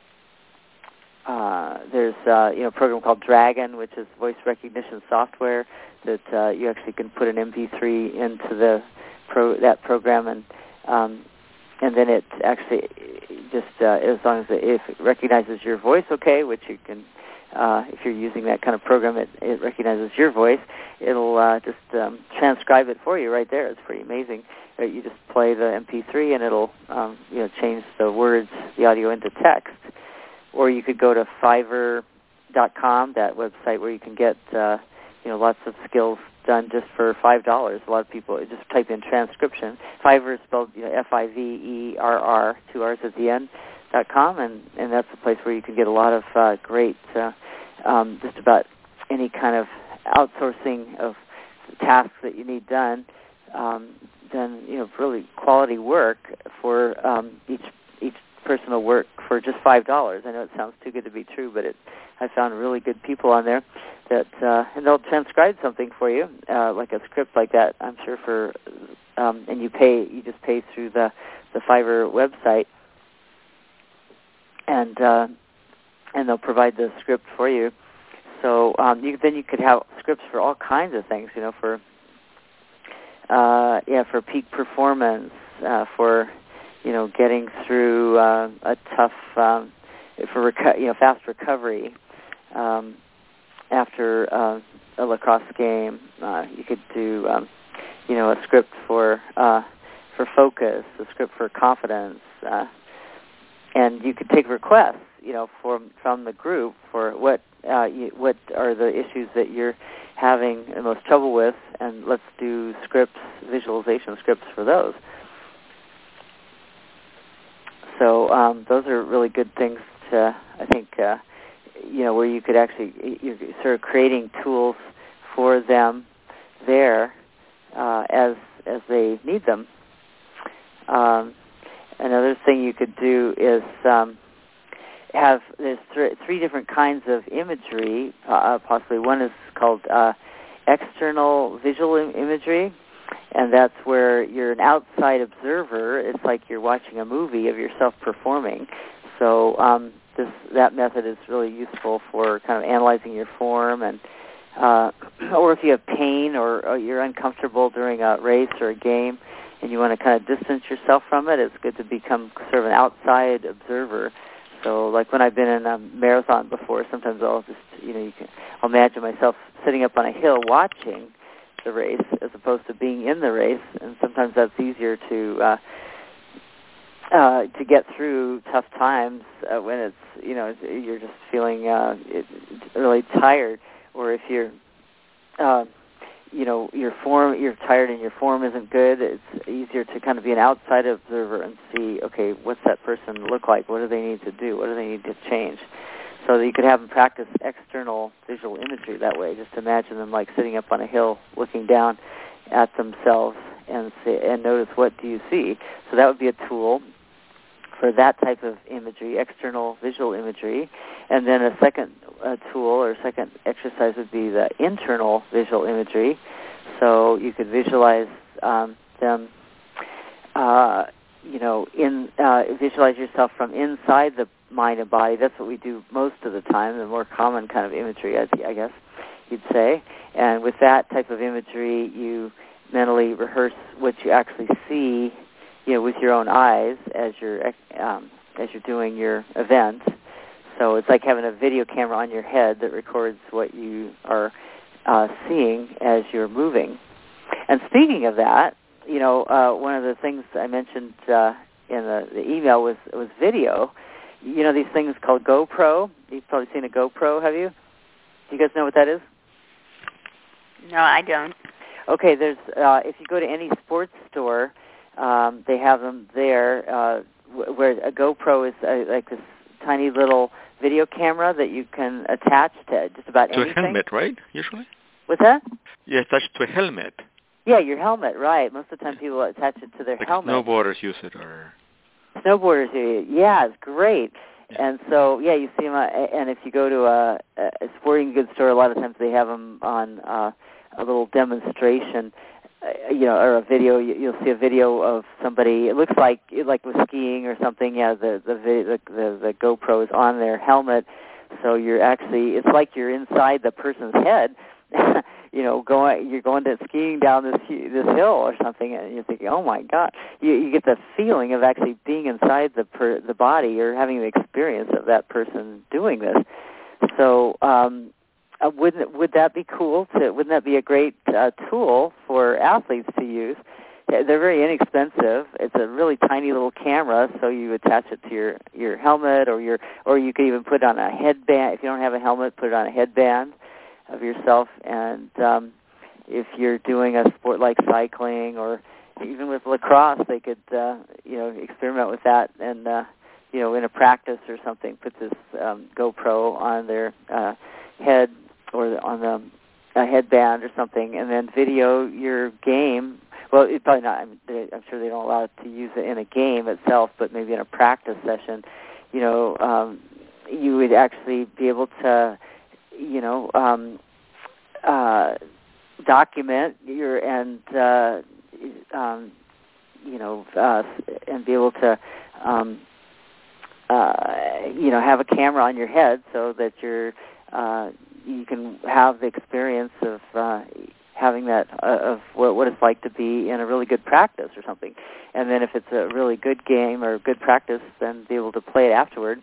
uh, there's, uh, you know, a program called Dragon, which is voice recognition software that uh, you actually can put an M P three into the pro that program, and um, and then it actually just uh, as long as it, if it recognizes your voice, okay, which you can. Uh, if you're using that kind of program, it, it recognizes your voice. It'll uh, just um, transcribe it for you right there. It's pretty amazing. Uh, you just play the M P three, and it'll um, you know change the words, the audio into text. Or you could go to Fiverr dot com, that website where you can get uh, you know lots of skills done just for five dollars. A lot of people just type in transcription. Fiverr is spelled you know, F I V E R R, two R's at the end. Dot com, and, and that's a place where you can get a lot of uh, great, uh, um, just about any kind of outsourcing of tasks that you need done, um, done, you know, really quality work for um, each each person will work for just five dollars. I know it sounds too good to be true, but it, I found really good people on there that, uh, and they'll transcribe something for you, uh, like a script like that. I'm sure for, um, and you pay, you just pay through the the Fiverr website. And uh, and they'll provide the script for you. So um, you, then you could have scripts for all kinds of things. You know, for uh, yeah, for peak performance, uh, for you know getting through uh, a tough, um, for reco- you know fast recovery um, after uh, a lacrosse game. Uh, you could do um, you know a script for uh, for focus, a script for confidence. Uh, And you could take requests, you know, from from the group for what uh, you, what are the issues that you're having the most trouble with, and let's do scripts, visualization scripts for those. So um, those are really good things to, I think, uh, you know, where you could actually, you're sort of creating tools for them there uh, as as they need them. Um, another thing you could do is um, have, there's th- three different kinds of imagery, uh, possibly. One is called uh, external visual im- imagery, and that's where you're an outside observer. It's like you're watching a movie of yourself performing. So um, this that method is really useful for kind of analyzing your form, and uh, or if you have pain or, or you're uncomfortable during a race or a game and you want to kind of distance yourself from it, it's good to become sort of an outside observer. So like when I've been in a marathon before, sometimes I'll just, you know, you can, I'll imagine myself sitting up on a hill watching the race as opposed to being in the race, and sometimes that's easier to uh, uh, to get through tough times uh, when it's, you know, you're just feeling uh, it, really tired, or if you're, uh, you know, your form, you're tired and your form isn't good. It's easier to kind of be an outside observer and see, okay, what's that person look like? What do they need to do? What do they need to change? So that you could have them practice external visual imagery that way. Just imagine them like sitting up on a hill looking down at themselves and see, and notice, what do you see? So that would be a tool for that type of imagery, external visual imagery. And then a second uh, tool or second exercise would be the internal visual imagery. So you could visualize um, them, uh, you know, in uh, visualize yourself from inside the mind and body. That's what we do most of the time, the more common kind of imagery, I, I guess you'd say. And with that type of imagery, you mentally rehearse what you actually see, you know, with your own eyes as you're um, as you're doing your event. So it's like having a video camera on your head that records what you are uh, seeing as you're moving. And speaking of that, you know, uh, one of the things I mentioned uh, in the, the email was was video. You know, these things called GoPro. You've probably seen a GoPro, have you? Do you guys know what that is? No, I don't. Okay, there's uh, if you go to any sports store, um, they have them there, uh, where a GoPro is uh, like this tiny little video camera that you can attach to just about to anything. To a helmet, right, usually? What's that? Yeah, attached to a helmet. Yeah, your helmet, right. Most of the time people attach it to their like helmet. Snowboarders use it, or... Snowboarders, yeah, it's great. Yeah. And so, yeah, you see them, uh, and if you go to a, a sporting goods store, a lot of times they have them on uh, a little demonstration, uh, you know, or a video. You'll see a video of somebody. It looks like like with skiing or something. Yeah, the the the the, the GoPro is on their helmet, so you're actually. It's like you're inside the person's head. You know, going you're going to skiing down this this hill or something, and you're thinking, oh my God! You you get the feeling of actually being inside the per, the body, or having the experience of that person doing this. So, um, uh, wouldn't would that be cool? To wouldn't that be a great uh, tool for athletes to use? They're very inexpensive. It's a really tiny little camera, so you attach it to your, your helmet, or your or you could even put it on a headband. If you don't have a helmet, put it on a headband of yourself. And um, if you're doing a sport like cycling, or even with lacrosse, they could uh, you know experiment with that, and uh, you know in a practice or something, put this um, GoPro on their uh, head or on the a headband or something, and then video your game. Well, it probably not. I'm, I'm sure they don't allow it to use it in a game itself, but maybe in a practice session, you know, um, you would actually be able to, you know, um, uh, document your and uh, um, you know, uh, and be able to, um, uh, you know, have a camera on your head so that you're uh, you can have the experience of uh, having that uh, of what, what it's like to be in a really good practice or something. And then if it's a really good game or good practice, then be able to play it afterward.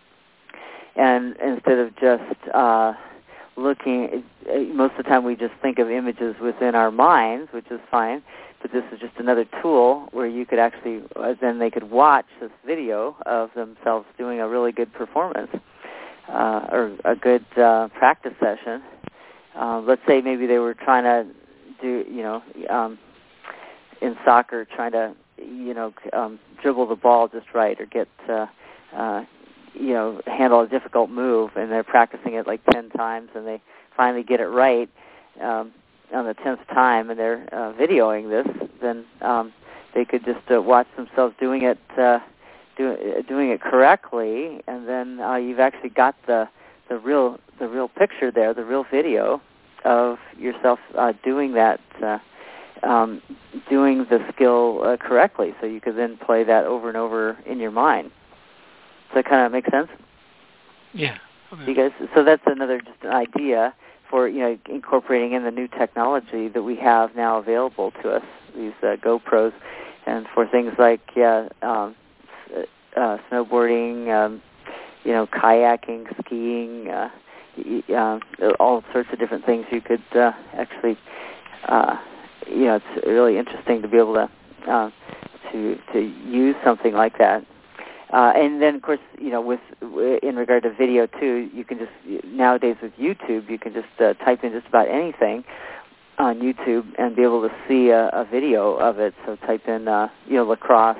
And instead of just uh, looking, most of the time we just think of images within our minds, which is fine, but this is just another tool where you could actually, then they could watch this video of themselves doing a really good performance uh, or a good uh, practice session. Uh, let's say maybe they were trying to do, you know, um, in soccer, trying to, you know, um, dribble the ball just right or get, uh, uh, you know, handle a difficult move, and they're practicing it like ten times, and they finally get it right um, on the tenth time, and they're uh, videoing this, then um, they could just uh, watch themselves doing it, uh, do, uh, doing it correctly, and then uh, you've actually got the the real the real picture there, the real video of yourself uh, doing that, uh, um, doing the skill uh, correctly. So you could then play that over and over in your mind. Does that kind of make sense? Yeah. Okay. You guys, so that's another just an idea for, you know, incorporating in the new technology that we have now available to us, these uh, GoPros, and for things like yeah, um, uh, snowboarding, um, you know, kayaking, skiing, uh, uh, all sorts of different things you could uh, actually, uh, you know, it's really interesting to be able to uh, to to use something like that. Uh, and then, of course, you know, with in regard to video too, you can just nowadays with YouTube, you can just uh, type in just about anything on YouTube and be able to see a, a video of it. So type in, uh, you know, lacrosse,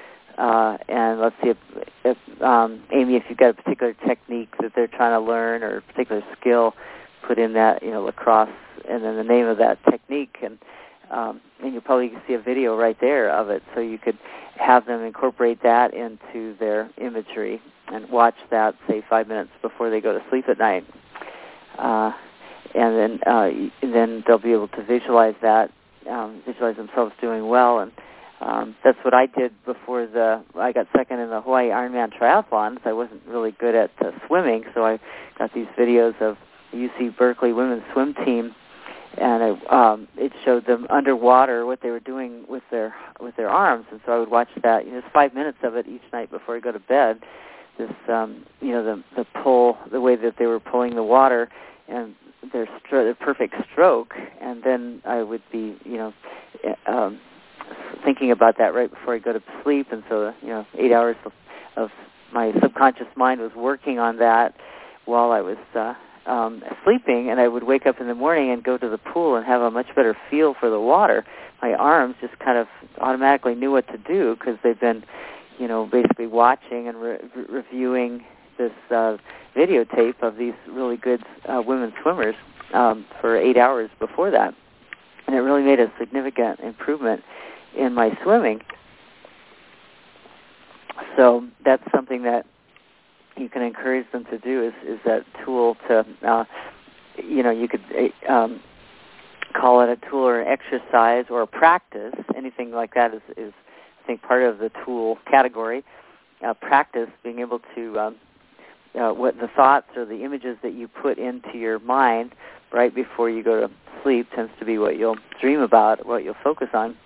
uh, and let's see if, if um, Amy, if you've got a particular technique that they're trying to learn or a particular skill, put in that, you know, lacrosse, and then the name of that technique, and um, and you'll probably see a video right there of it. So you could have them incorporate that into their imagery and watch that, say, five minutes before they go to sleep at night. Uh, and then uh, then they'll be able to visualize that, um, visualize themselves doing well. And um, that's what I did before the I got second in the Hawaii Ironman triathlons. I wasn't really good at uh, swimming, so I got these videos of the U C Berkeley women's swim team, and it, um, it showed them underwater what they were doing with their with their arms, and so I would watch that. You know, it's five minutes of it each night before I go to bed. This, um, you know, the the pull, the way that they were pulling the water, and their stro- their perfect stroke, and then I would be, you know, um, thinking about that right before I go to sleep, and so you know, eight hours of, of my subconscious mind was working on that while I was. Uh, Um, sleeping, and I would wake up in the morning and go to the pool and have a much better feel for the water. My arms just kind of automatically knew what to do because they've been, you know, basically watching and re- re- reviewing this uh, videotape of these really good uh, women swimmers um, for eight hours before that. And it really made a significant improvement in my swimming. So that's something that you can encourage them to do is, is that tool to, uh, you know, you could um, call it a tool or an exercise or a practice. Anything like that is, is I think, part of the tool category. Uh, practice, being able to, um, uh, what the thoughts or the images that you put into your mind right before you go to sleep tends to be what you'll dream about, what you'll focus on.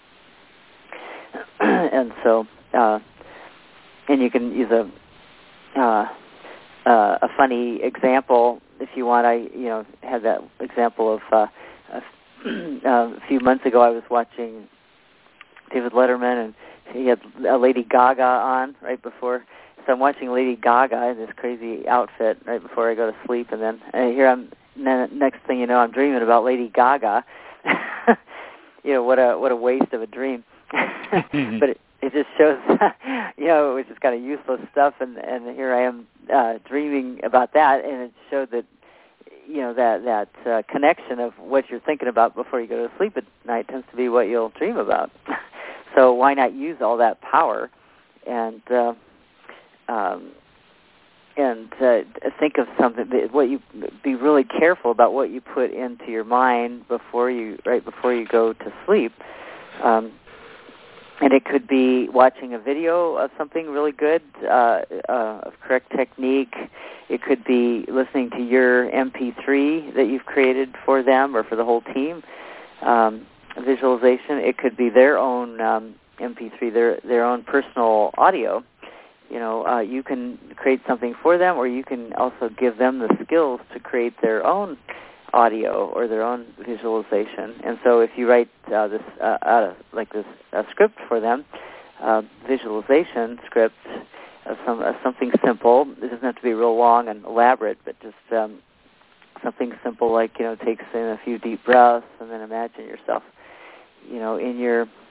And so, uh, and you can use a, Uh, uh, a funny example, if you want. I, you know, had that example of uh, a, a few months ago. I was watching David Letterman, and he had a Lady Gaga on right before. So I'm watching Lady Gaga in this crazy outfit right before I go to sleep, and then uh, here I'm. Next thing you know, I'm dreaming about Lady Gaga. You know, what a what a waste of a dream. But it, it just shows, you know, it was just kind of useless stuff, and, and here I am uh, dreaming about that, and it showed that, you know, that that uh, connection of what you're thinking about before you go to sleep at night tends to be what you'll dream about. So why not use all that power and uh, um, and uh, think of something that what you be really careful about what you put into your mind before you right before you go to sleep. Um, And it could be watching a video of something really good, uh, uh, of correct technique. It could be listening to your M P three that you've created for them or for the whole team, um, visualization. It could be their own um, M P three, their their own personal audio. You know, uh, you can create something for them, or you can also give them the skills to create their own audio or their own visualization. And so if you write uh, this uh, uh, like this uh, script for them, uh, visualization script of some uh, something simple. It doesn't have to be real long and elaborate, but just um, something simple like, you know, takes in a few deep breaths and then imagine yourself, you know, in your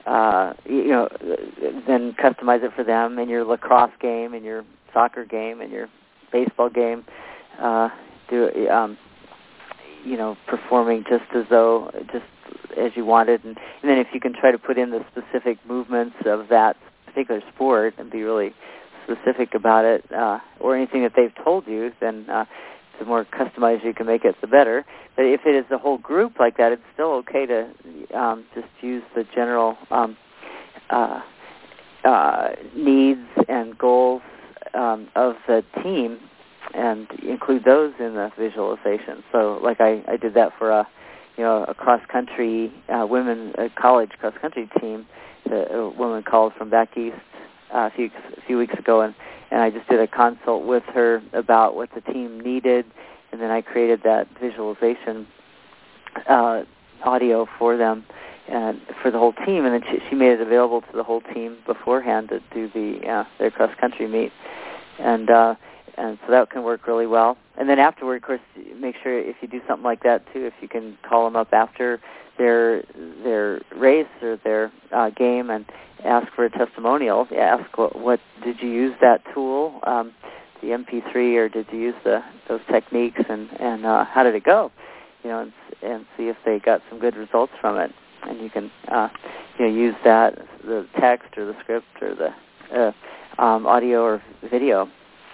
uh, you know, then customize it for them in your lacrosse game, in your soccer game, in your baseball game. Uh, do um, you know, performing just as though just as you wanted, and, and then if you can try to put in the specific movements of that particular sport and be really specific about it, uh, or anything that they've told you, then uh, the more customized you can make it, the better. But if it is a whole group like that, it's still okay to um, just use the general um, uh, uh, needs and goals um, of the team and include those in the visualization. So, like I, I did that for a, you know, a cross country uh, women uh, college cross country team. The, a woman called from back east uh, a few a few weeks ago, and, and I just did a consult with her about what the team needed, and then I created that visualization uh, audio for them and for the whole team, and then she, she made it available to the whole team beforehand to do the uh, their cross country meet, and. Uh, And so that can work really well. And then afterward, of course, make sure if you do something like that too, if you can call them up after their their race or their uh, game and ask for a testimonial. Ask what, what did you use that tool, um, the M P three, or did you use the those techniques, and and uh, how did it go? You know, and, and see if they got some good results from it. And you can uh, you know use that the text or the script or the uh, um, audio or video.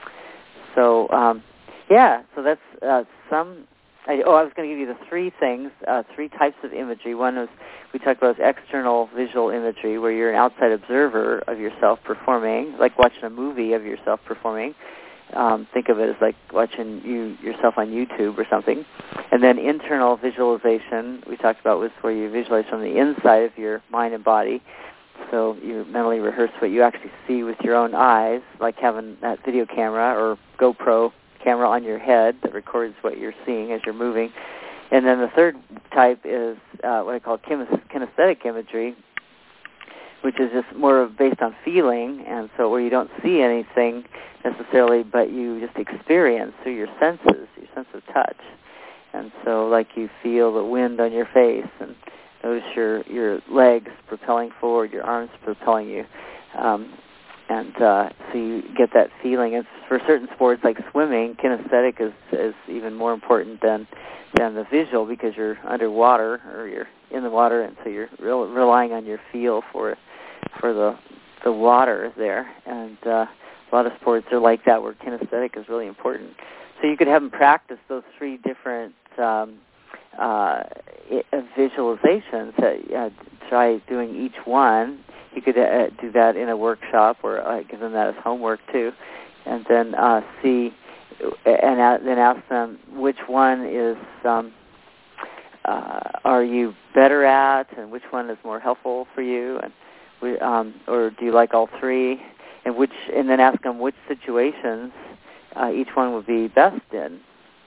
So, um, yeah, so that's uh, some, I, oh, I was going to give you the three things, uh, three types of imagery. One was, we talked about external visual imagery, where you're an outside observer of yourself performing, like watching a movie of yourself performing. Um, think of it as like watching you yourself on YouTube or something. And then internal visualization, we talked about, was where you visualize from the inside of your mind and body. So you mentally rehearse what you actually see with your own eyes, like having that video camera or GoPro camera on your head that records what you're seeing as you're moving. And then the third type is uh, what I call kinesthetic imagery, which is just more based on feeling, and so where you don't see anything necessarily, but you just experience through your senses, your sense of touch. And so like you feel the wind on your face and notice your, your legs propelling forward, your arms propelling you. Um, and uh, so you get that feeling. And for certain sports like swimming, kinesthetic is, is even more important than than the visual, because you're underwater or you're in the water, and so you're re- relying on your feel for for the the water there. And uh, a lot of sports are like that, where kinesthetic is really important. So you could have them practice those three different um, Uh, visualizations. Uh, try doing each one. You could uh, do that in a workshop, or uh, give them that as homework too, and then uh, see and uh, then ask them which one is um, uh, are you better at, and which one is more helpful for you, and we, um, or do you like all three, and which, and then ask them which situations uh, each one would be best in.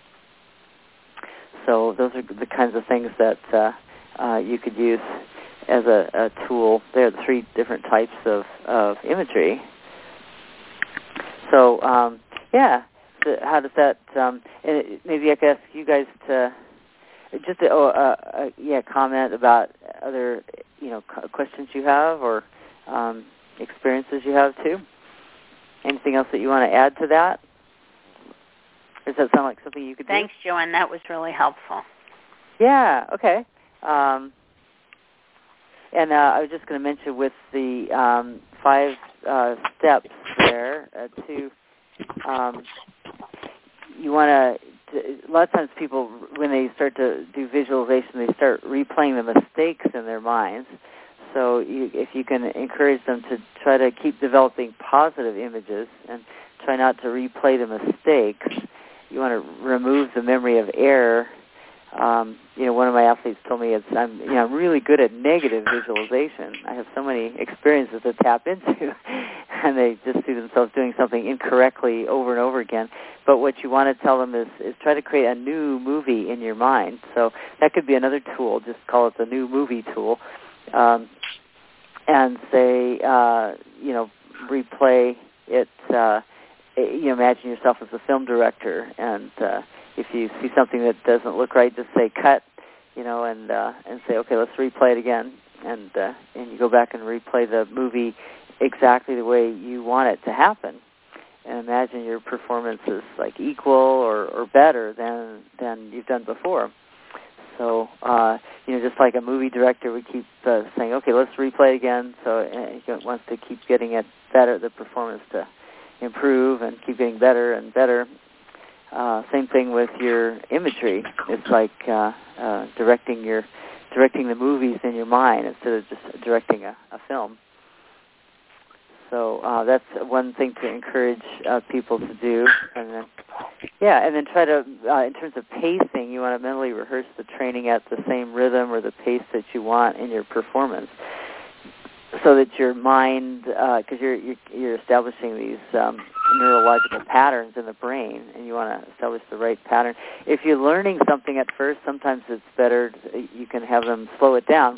So those are the kinds of things that uh, uh, you could use as a, a tool. There are the three different types of, of imagery. So, um, yeah, so how does that, um, and maybe I could ask you guys to just, to, oh, uh, uh, yeah, comment about other, you know, questions you have, or um, experiences you have too. Anything else that you want to add to that? Does that sound like something you could do? Thanks, Joanne. That was really helpful. Yeah, okay. Um, and uh, I was just going to mention with the um, five uh, steps there, uh, to, um, you want to, a lot of times people, when they start to do visualization, they start replaying the mistakes in their minds. So you, if you can encourage them to try to keep developing positive images and try not to replay the mistakes, you want to remove the memory of error. Um, you know, one of my athletes told me, it's, I'm, you know, I'm really good at negative visualization. I have so many experiences to tap into, and they just see themselves doing something incorrectly over and over again. But what you want to tell them is, is try to create a new movie in your mind. So that could be another tool. Just call it the new movie tool. Um, and say, uh, you know, replay it, uh, you know, imagine yourself as a film director, and uh, if you see something that doesn't look right, just say cut, you know, and uh, and say, okay, let's replay it again and uh, and you go back and replay the movie exactly the way you want it to happen, and imagine your performance is like equal or, or better than than you've done before. So, uh, you know, just like a movie director would keep uh, saying, okay, let's replay again. So uh, he wants to keep getting it better, the performance to improve and keep getting better and better. Uh, same thing with your imagery. It's like uh, uh, directing your directing the movies in your mind instead of just directing a, a film. So uh, that's one thing to encourage uh, people to do. And then, yeah, and then try to, uh, in terms of pacing, you want to mentally rehearse the training at the same rhythm or the pace that you want in your performance, so that your mind, because uh, you're, you're you're establishing these um, neurological patterns in the brain, and you want to establish the right pattern. If you're learning something at first, sometimes it's better to, you can have them slow it down.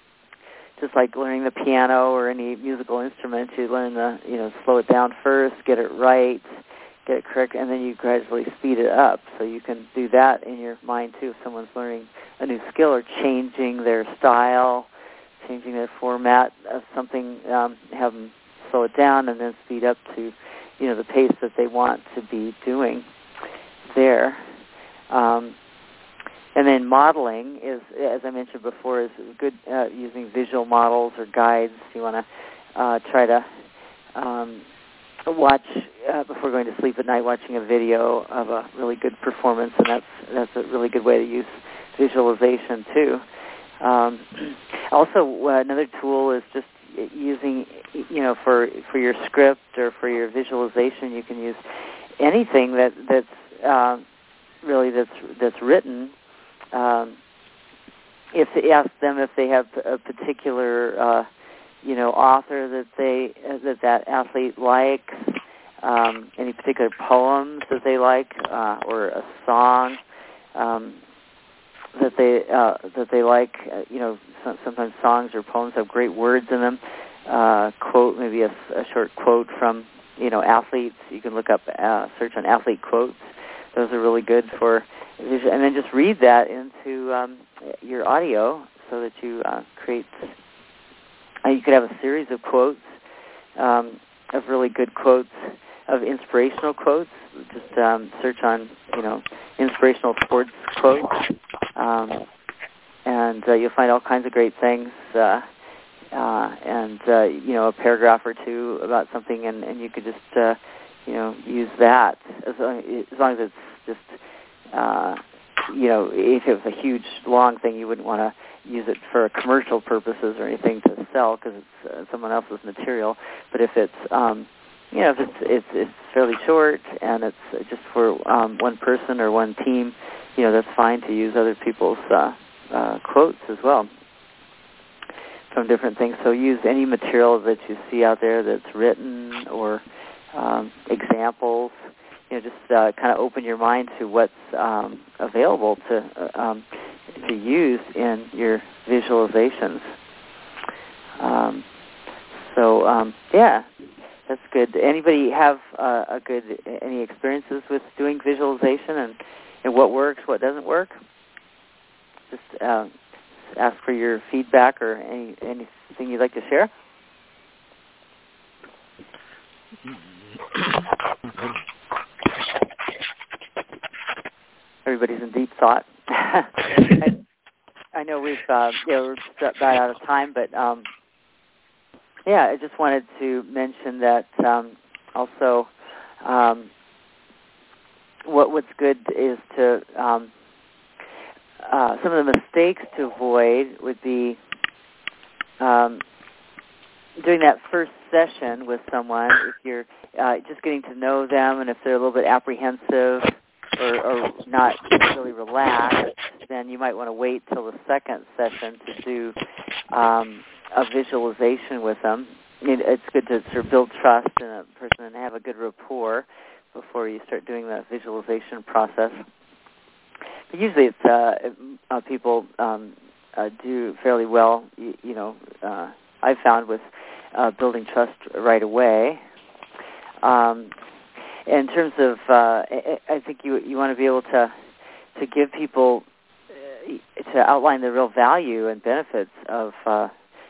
Just like learning the piano or any musical instrument, you learn the, you know, slow it down first, get it right, get it correct, and then you gradually speed it up. So you can do that in your mind too. If someone's learning a new skill or changing their style, changing their format of something, um, have them slow it down and then speed up to, you know, the pace that they want to be doing there. Um, And then modeling is, as I mentioned before, is good uh, using visual models or guides. You want to uh, try to um, watch, uh, before going to sleep at night, watching a video of a really good performance, and that's that's a really good way to use visualization too. Um, also, uh, another tool is just using, you know, for for your script or for your visualization, you can use anything that that's uh, really that's that's written. Um, if they ask them if they have a particular, uh, you know, author that they uh, that that athlete likes, um, any particular poems that they like, uh, or a song um, that they uh, that they like. Uh, you know, some, sometimes songs or poems have great words in them. Uh, quote, maybe a, a short quote from, you know, athletes. You can look up, uh, search on athlete quotes. Those are really good for. And then just read that into um, your audio so that you uh, create, uh, you could have a series of quotes, um, of really good quotes, of inspirational quotes. Just um, search on, you know, inspirational sports quotes, um, and uh, you'll find all kinds of great things, uh, uh, and, uh, you know, a paragraph or two about something, and, and you could just, uh, you know, use that, as long as, long as it's just, Uh, you know, if it was a huge, long thing, you wouldn't want to use it for commercial purposes or anything to sell because it's uh, someone else's material. But if it's, um, you know, if it's, it's it's fairly short and it's just for um, one person or one team, you know, that's fine to use other people's uh, uh, quotes as well from different things. So use any material that you see out there that's written or um, examples. You know, just uh, kind of open your mind to what's um, available to uh, um, to use in your visualizations. Um, so um, yeah, that's good. Anybody have uh, a good any experiences with doing visualization and, and what works, what doesn't work? Just uh, ask for your feedback or any anything you'd like to share. Everybody's in deep thought. I, I know we've uh, you know, we're about out of time, but um, yeah, I just wanted to mention that um, also um, what what's good is to um, uh, some of the mistakes to avoid would be um, doing that first session with someone. If you're uh, just getting to know them, and if they're a little bit apprehensive or, or not really relaxed, then you might want to wait till the second session to do um, a visualization with them. It, it's good to sort of build trust in a person and have a good rapport before you start doing the visualization process. But usually it's uh, uh, people um, uh, do fairly well, you, you know, uh, I've found with uh, building trust right away. Um, in terms of, uh, I think you you want to be able to to give people, uh, to outline the real value and benefits of uh,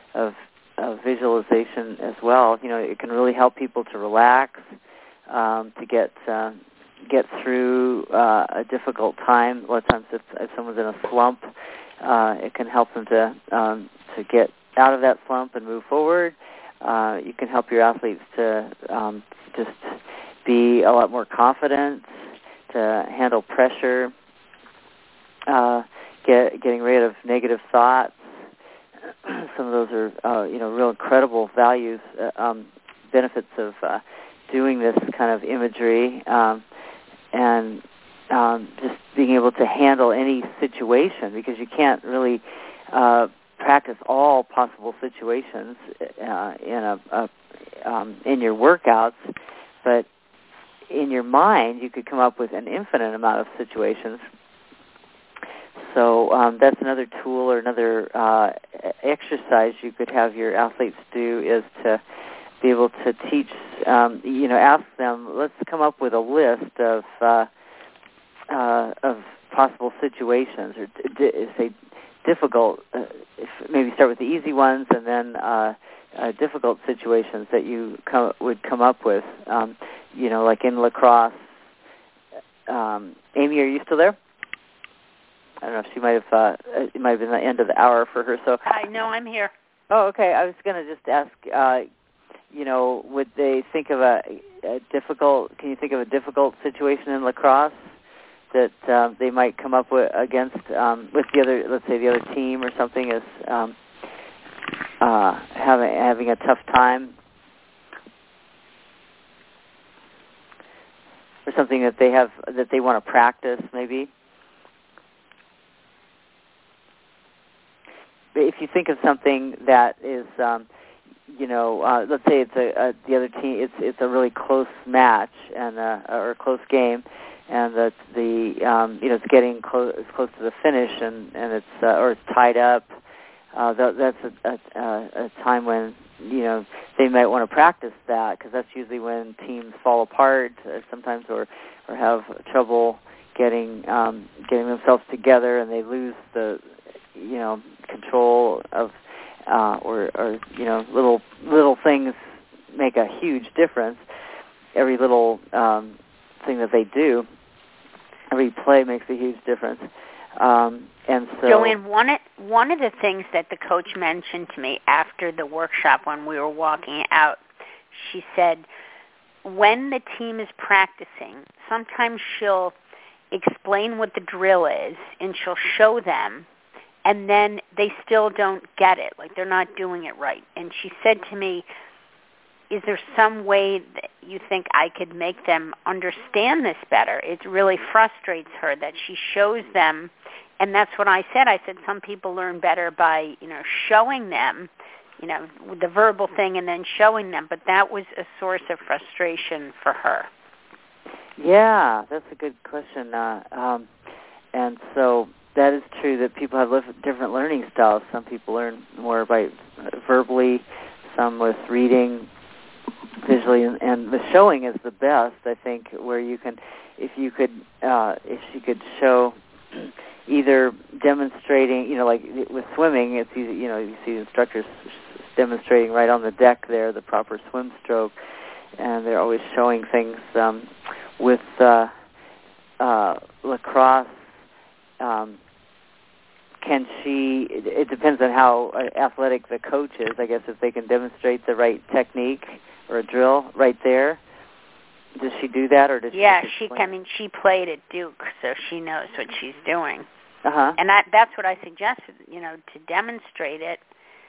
of, of visualization as well. You know, it can really help people to relax, um, to get uh, get through uh, a difficult time. A lot of times, if, if someone's in a slump, uh, it can help them to um, to get out of that slump and move forward. Uh, you can help your athletes to um, just be a lot more confident, to handle pressure, uh, get, getting rid of negative thoughts. Some of those are, uh, you know, real incredible values, uh, um, benefits of uh, doing this kind of imagery, um, and um, just being able to handle any situation, because you can't really uh, practice all possible situations uh, in a, a um, in your workouts, but in your mind you could come up with an infinite amount of situations. So um, that's another tool or another uh, exercise you could have your athletes do, is to be able to teach, um, you know, ask them, let's come up with a list of uh, uh, of possible situations, or d- d- say difficult, uh, if maybe start with the easy ones and then uh, uh, difficult situations that you come, would come up with, um, you know, like in lacrosse. Um, Amy, are you still there? I don't know if she might have, uh, it might have been the end of the hour for her. So I know I'm here. Oh, okay. I was going to just ask, uh, you know, would they think of a, a difficult, can you think of a difficult situation in lacrosse that uh, they might come up with against, um, with the other, let's say the other team or something is um, uh, having, having a tough time? Or something that they have, that they want to practice maybe? If you think of something that is, um, you know, uh, let's say it's a, a the other team, it's it's a really close match and uh, or a close game, and that the um, you know it's getting close close to the finish, and and it's uh, or it's tied up. Uh, that, that's a, a, a time when you know they might want to practice that, because that's usually when teams fall apart uh, sometimes, or or have trouble getting um, getting themselves together, and they lose the you know, control of, uh, or, or, you know, little little things make a huge difference. Every little um, thing that they do, every play makes a huge difference. Um, and so, Joanne, one of, one of the things that the coach mentioned to me after the workshop when we were walking out, she said, when the team is practicing, sometimes she'll explain what the drill is, and she'll show them, and then they still don't get it, like they're not doing it right. And she said to me, is there some way that you think I could make them understand this better? It really frustrates her that she shows them, and that's what I said. I said some people learn better by, you know, showing them, you know, the verbal thing and then showing them, but that was a source of frustration for her. Yeah, that's a good question. Uh, um, and so that is true that people have different learning styles. Some people learn more by verbally, some with reading, visually, and, and the showing is the best, I think, where you can, if you could, uh, if you could show either demonstrating, you know, like with swimming, it's easy, you know, you see instructors demonstrating right on the deck there the proper swim stroke, and they're always showing things. Um, with uh, uh, lacrosse, um, can she, it, it depends on how athletic the coach is, I guess, if they can demonstrate the right technique or a drill right there. Does she do that, or does she? Yeah, she. I mean, she played at Duke, so she knows what she's doing. Uh huh. And that that's what I suggested, you know, to demonstrate it.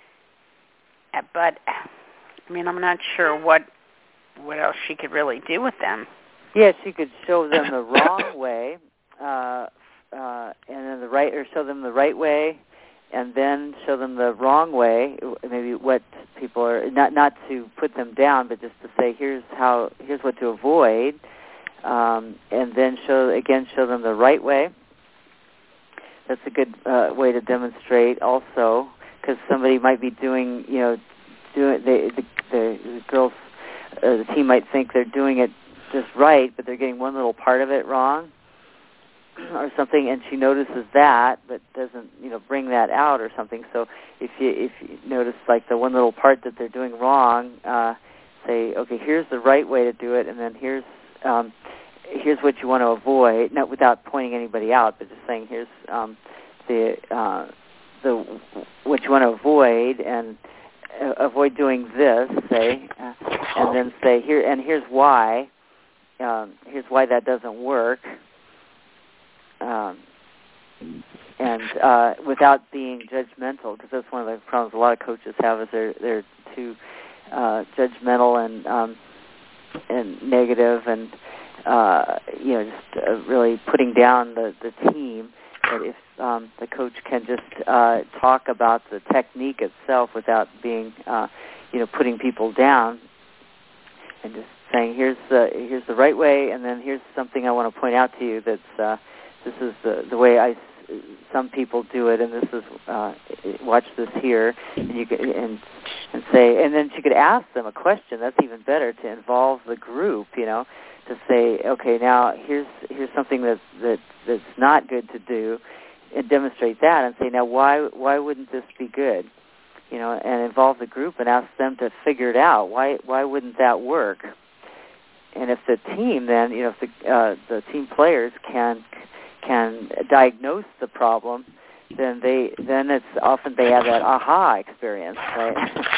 But I mean, I'm not sure what what else she could really do with them. Yeah, she could show them the wrong way, uh, uh, and then the right, or show them the right way, and then show them the wrong way. Maybe what people are not not to put them down, but just to say, here's how, here's what to avoid, um, and then show again, show them the right way. That's a good uh, way to demonstrate, also, because somebody might be doing, you know, doing they, the, the the girls, uh, the team might think they're doing it just right, but they're getting one little part of it wrong. or something, and she notices that, but doesn't, you know, bring that out or something. So if you if you notice like the one little part that they're doing wrong, uh, say, okay, here's the right way to do it, and then here's um, here's what you want to avoid. Not without pointing anybody out, but just saying here's um, the uh, the what you want to avoid, and uh, avoid doing this. Say, uh, and then say here, and here's why. Um, here's why that doesn't work. Um, and uh, without being judgmental, because that's one of the problems a lot of coaches have, is they're they're too uh, judgmental and um, and negative, and uh, you know, just uh, really putting down the, the team. But if um, the coach can just uh, talk about the technique itself without being, uh, you know, putting people down, and just saying here's the here's the right way, and then here's something I want to point out to you that's. Uh, This is the the way I, some people do it, and this is uh, watch this here, and you could, and and say, and then she could ask them a question. That's even better, to involve the group. You know, to say, okay, now here's here's something that that that's not good to do, and demonstrate that, and say, now why why wouldn't this be good? You know, and involve the group and ask them to figure it out. Why why wouldn't that work? And if the team then, you know, if the uh, the team players can. can diagnose the problem, then they then it's often they have that aha experience, right?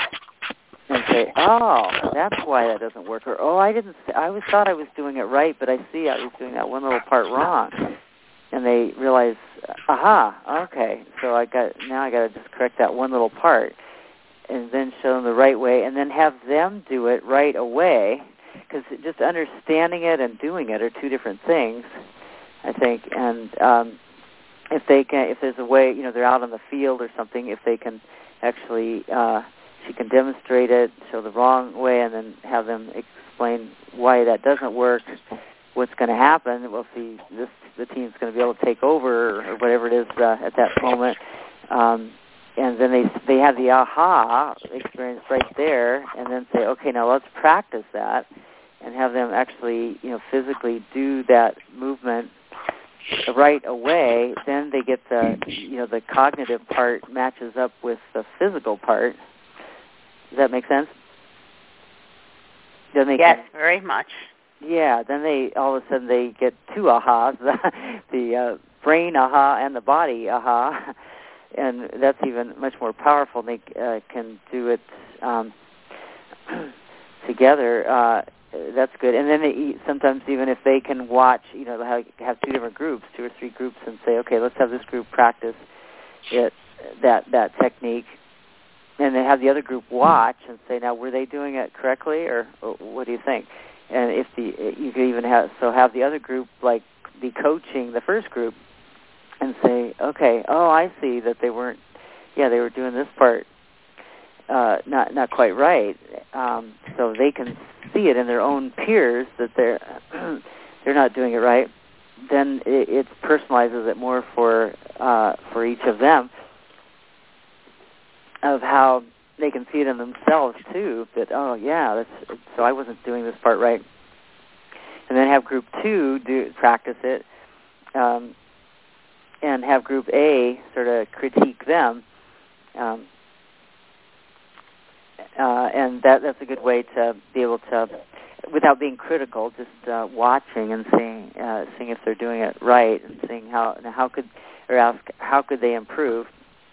And say, oh, that's why that doesn't work, or oh, I didn't, I always thought I was doing it right, but I see I was doing that one little part wrong, and they realize, aha, okay, so I got now I got to just correct that one little part, and then show them the right way, and then have them do it right away, because just understanding it and doing it are two different things. I think, and um, if they can, if there's a way, you know, they're out on the field or something, if they can actually, uh, she can demonstrate it, show the wrong way, and then have them explain why that doesn't work, what's going to happen. Well, see, this the team's going to be able to take over, or, or whatever it is uh, at that moment, um, and then they they have the aha experience right there, and then say, okay, now let's practice that, and have them actually, you know, physically do that movement right away. Then they get the, you know, the cognitive part matches up with the physical part. Does that make sense? Then they yes, can, very much. Yeah, then they, all of a sudden they get two ahas, the, the uh, brain aha and the body aha, and that's even much more powerful. They uh, can do it um, together. Uh, That's good. And then they, sometimes even if they can watch, you know, have, have two different groups, two or three groups, and say, okay, let's have this group practice it, that that technique, and then have the other group watch and say, now, were they doing it correctly, or, or what do you think? And if the you could even have so have the other group like be coaching the first group and say, okay, oh, I see that they weren't, yeah, they were doing this part uh, not not quite right, um, so they can see it in their own peers that they're they're not doing it right. Then it, it personalizes it more for uh, for each of them, of how they can see it in themselves too. That oh yeah, that's, so I wasn't doing this part right. And then have group two do practice it, um, and have group A sort of critique them. Um, Uh, and that that's a good way to be able to, without being critical, just uh, watching and seeing uh, seeing if they're doing it right, and seeing how how could or ask how could they improve.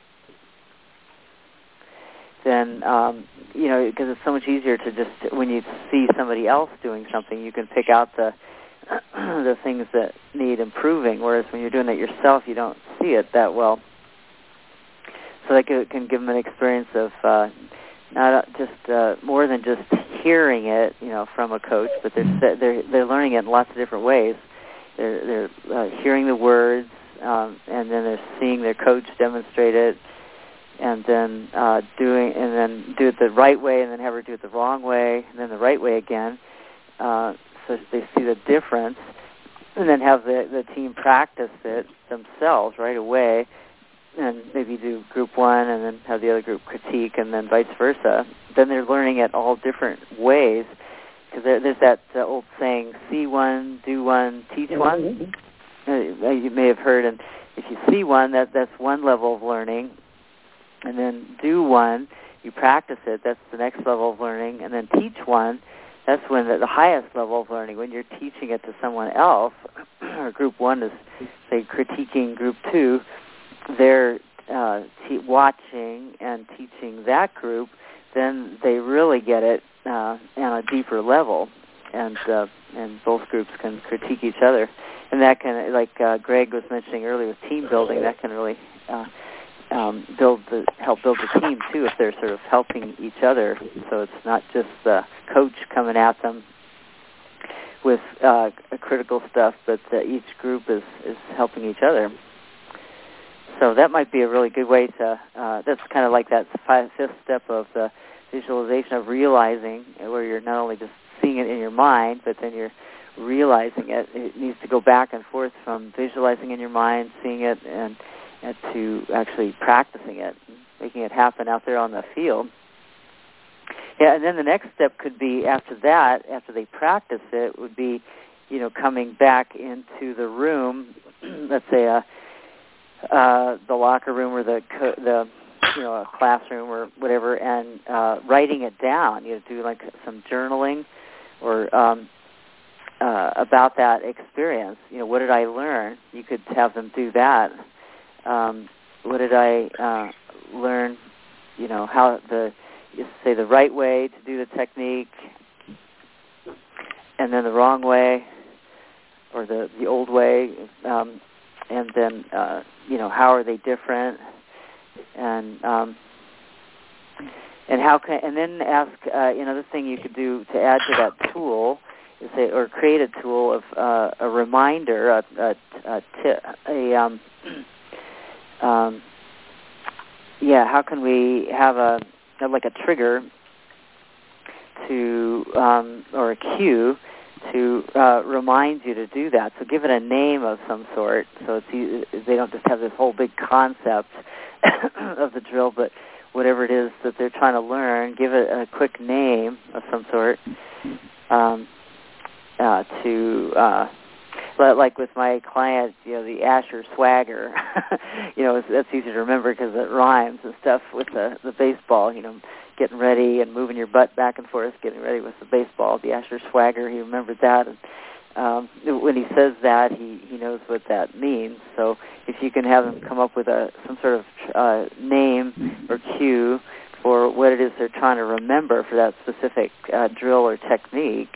Then um, you know, because it's so much easier to just, when you see somebody else doing something, you can pick out the the things that need improving. Whereas when you're doing it yourself, you don't see it that well. So that can, can give them an experience of. Uh, Not just uh, more than just hearing it, you know, from a coach, but they're they're they're learning it in lots of different ways. They're they're uh, hearing the words, um, and then they're seeing their coach demonstrate it, and then uh, doing and then do it the right way, and then have her do it the wrong way, and then the right way again. Uh, so they see the difference, and then have the the team practice it themselves right away. And maybe do group one and then have the other group critique, and then vice versa. Then they're learning it all different ways, because there, there's that uh, old saying, see one, do one, teach one. uh, you may have heard, and if you see one, that that's one level of learning, and then do one, you practice it, that's the next level of learning, and then teach one, that's when the, the highest level of learning, when you're teaching it to someone else, or group one is, say, critiquing group two, they're uh, te- watching and teaching that group, then they really get it uh, on a deeper level, and uh, and both groups can critique each other. And that can, like uh, Greg was mentioning earlier with team building, that can really uh, um, build the, help build the team too if they're sort of helping each other. So it's not just the coach coming at them with uh, critical stuff, but uh, each group is, is helping each other. So that might be a really good way to, uh, that's kind of like that five, fifth step of the visualization of realizing, where you're not only just seeing it in your mind, but then you're realizing it. It needs to go back and forth from visualizing in your mind, seeing it, and, and to actually practicing it, making it happen out there on the field. Yeah, and then the next step could be after that, after they practice it, would be, you know, coming back into the room, let's say a, uh, the locker room or the the you know a classroom or whatever, and uh, writing it down. You know, do like some journaling or um, uh, about that experience. You know, what did I learn? You could have them do that. Um, what did I uh, learn? You know, how the you say the right way to do the technique, and then the wrong way, or the the old way, um, and then uh, you know, how are they different, and um, and how can, and then ask uh, another thing you could do to add to that tool is say, or create a tool of uh, a reminder, a a, a, t- a um, um, yeah, how can we have a like a trigger to, um, or a cue to uh, remind you to do that. So give it a name of some sort. So it's easy, they don't just have this whole big concept of the drill, but whatever it is that they're trying to learn, give it a quick name of some sort um, uh, to. Uh, But like with my client, you know, the Asher Swagger, you know, that's easy to remember because it rhymes and stuff with the, the baseball, you know, getting ready and moving your butt back and forth, getting ready with the baseball, the Asher Swagger, he remembered that. And um, when he says that, he, he knows what that means. So if you can have him come up with a some sort of uh, name or cue for what it is they're trying to remember for that specific uh, drill or technique,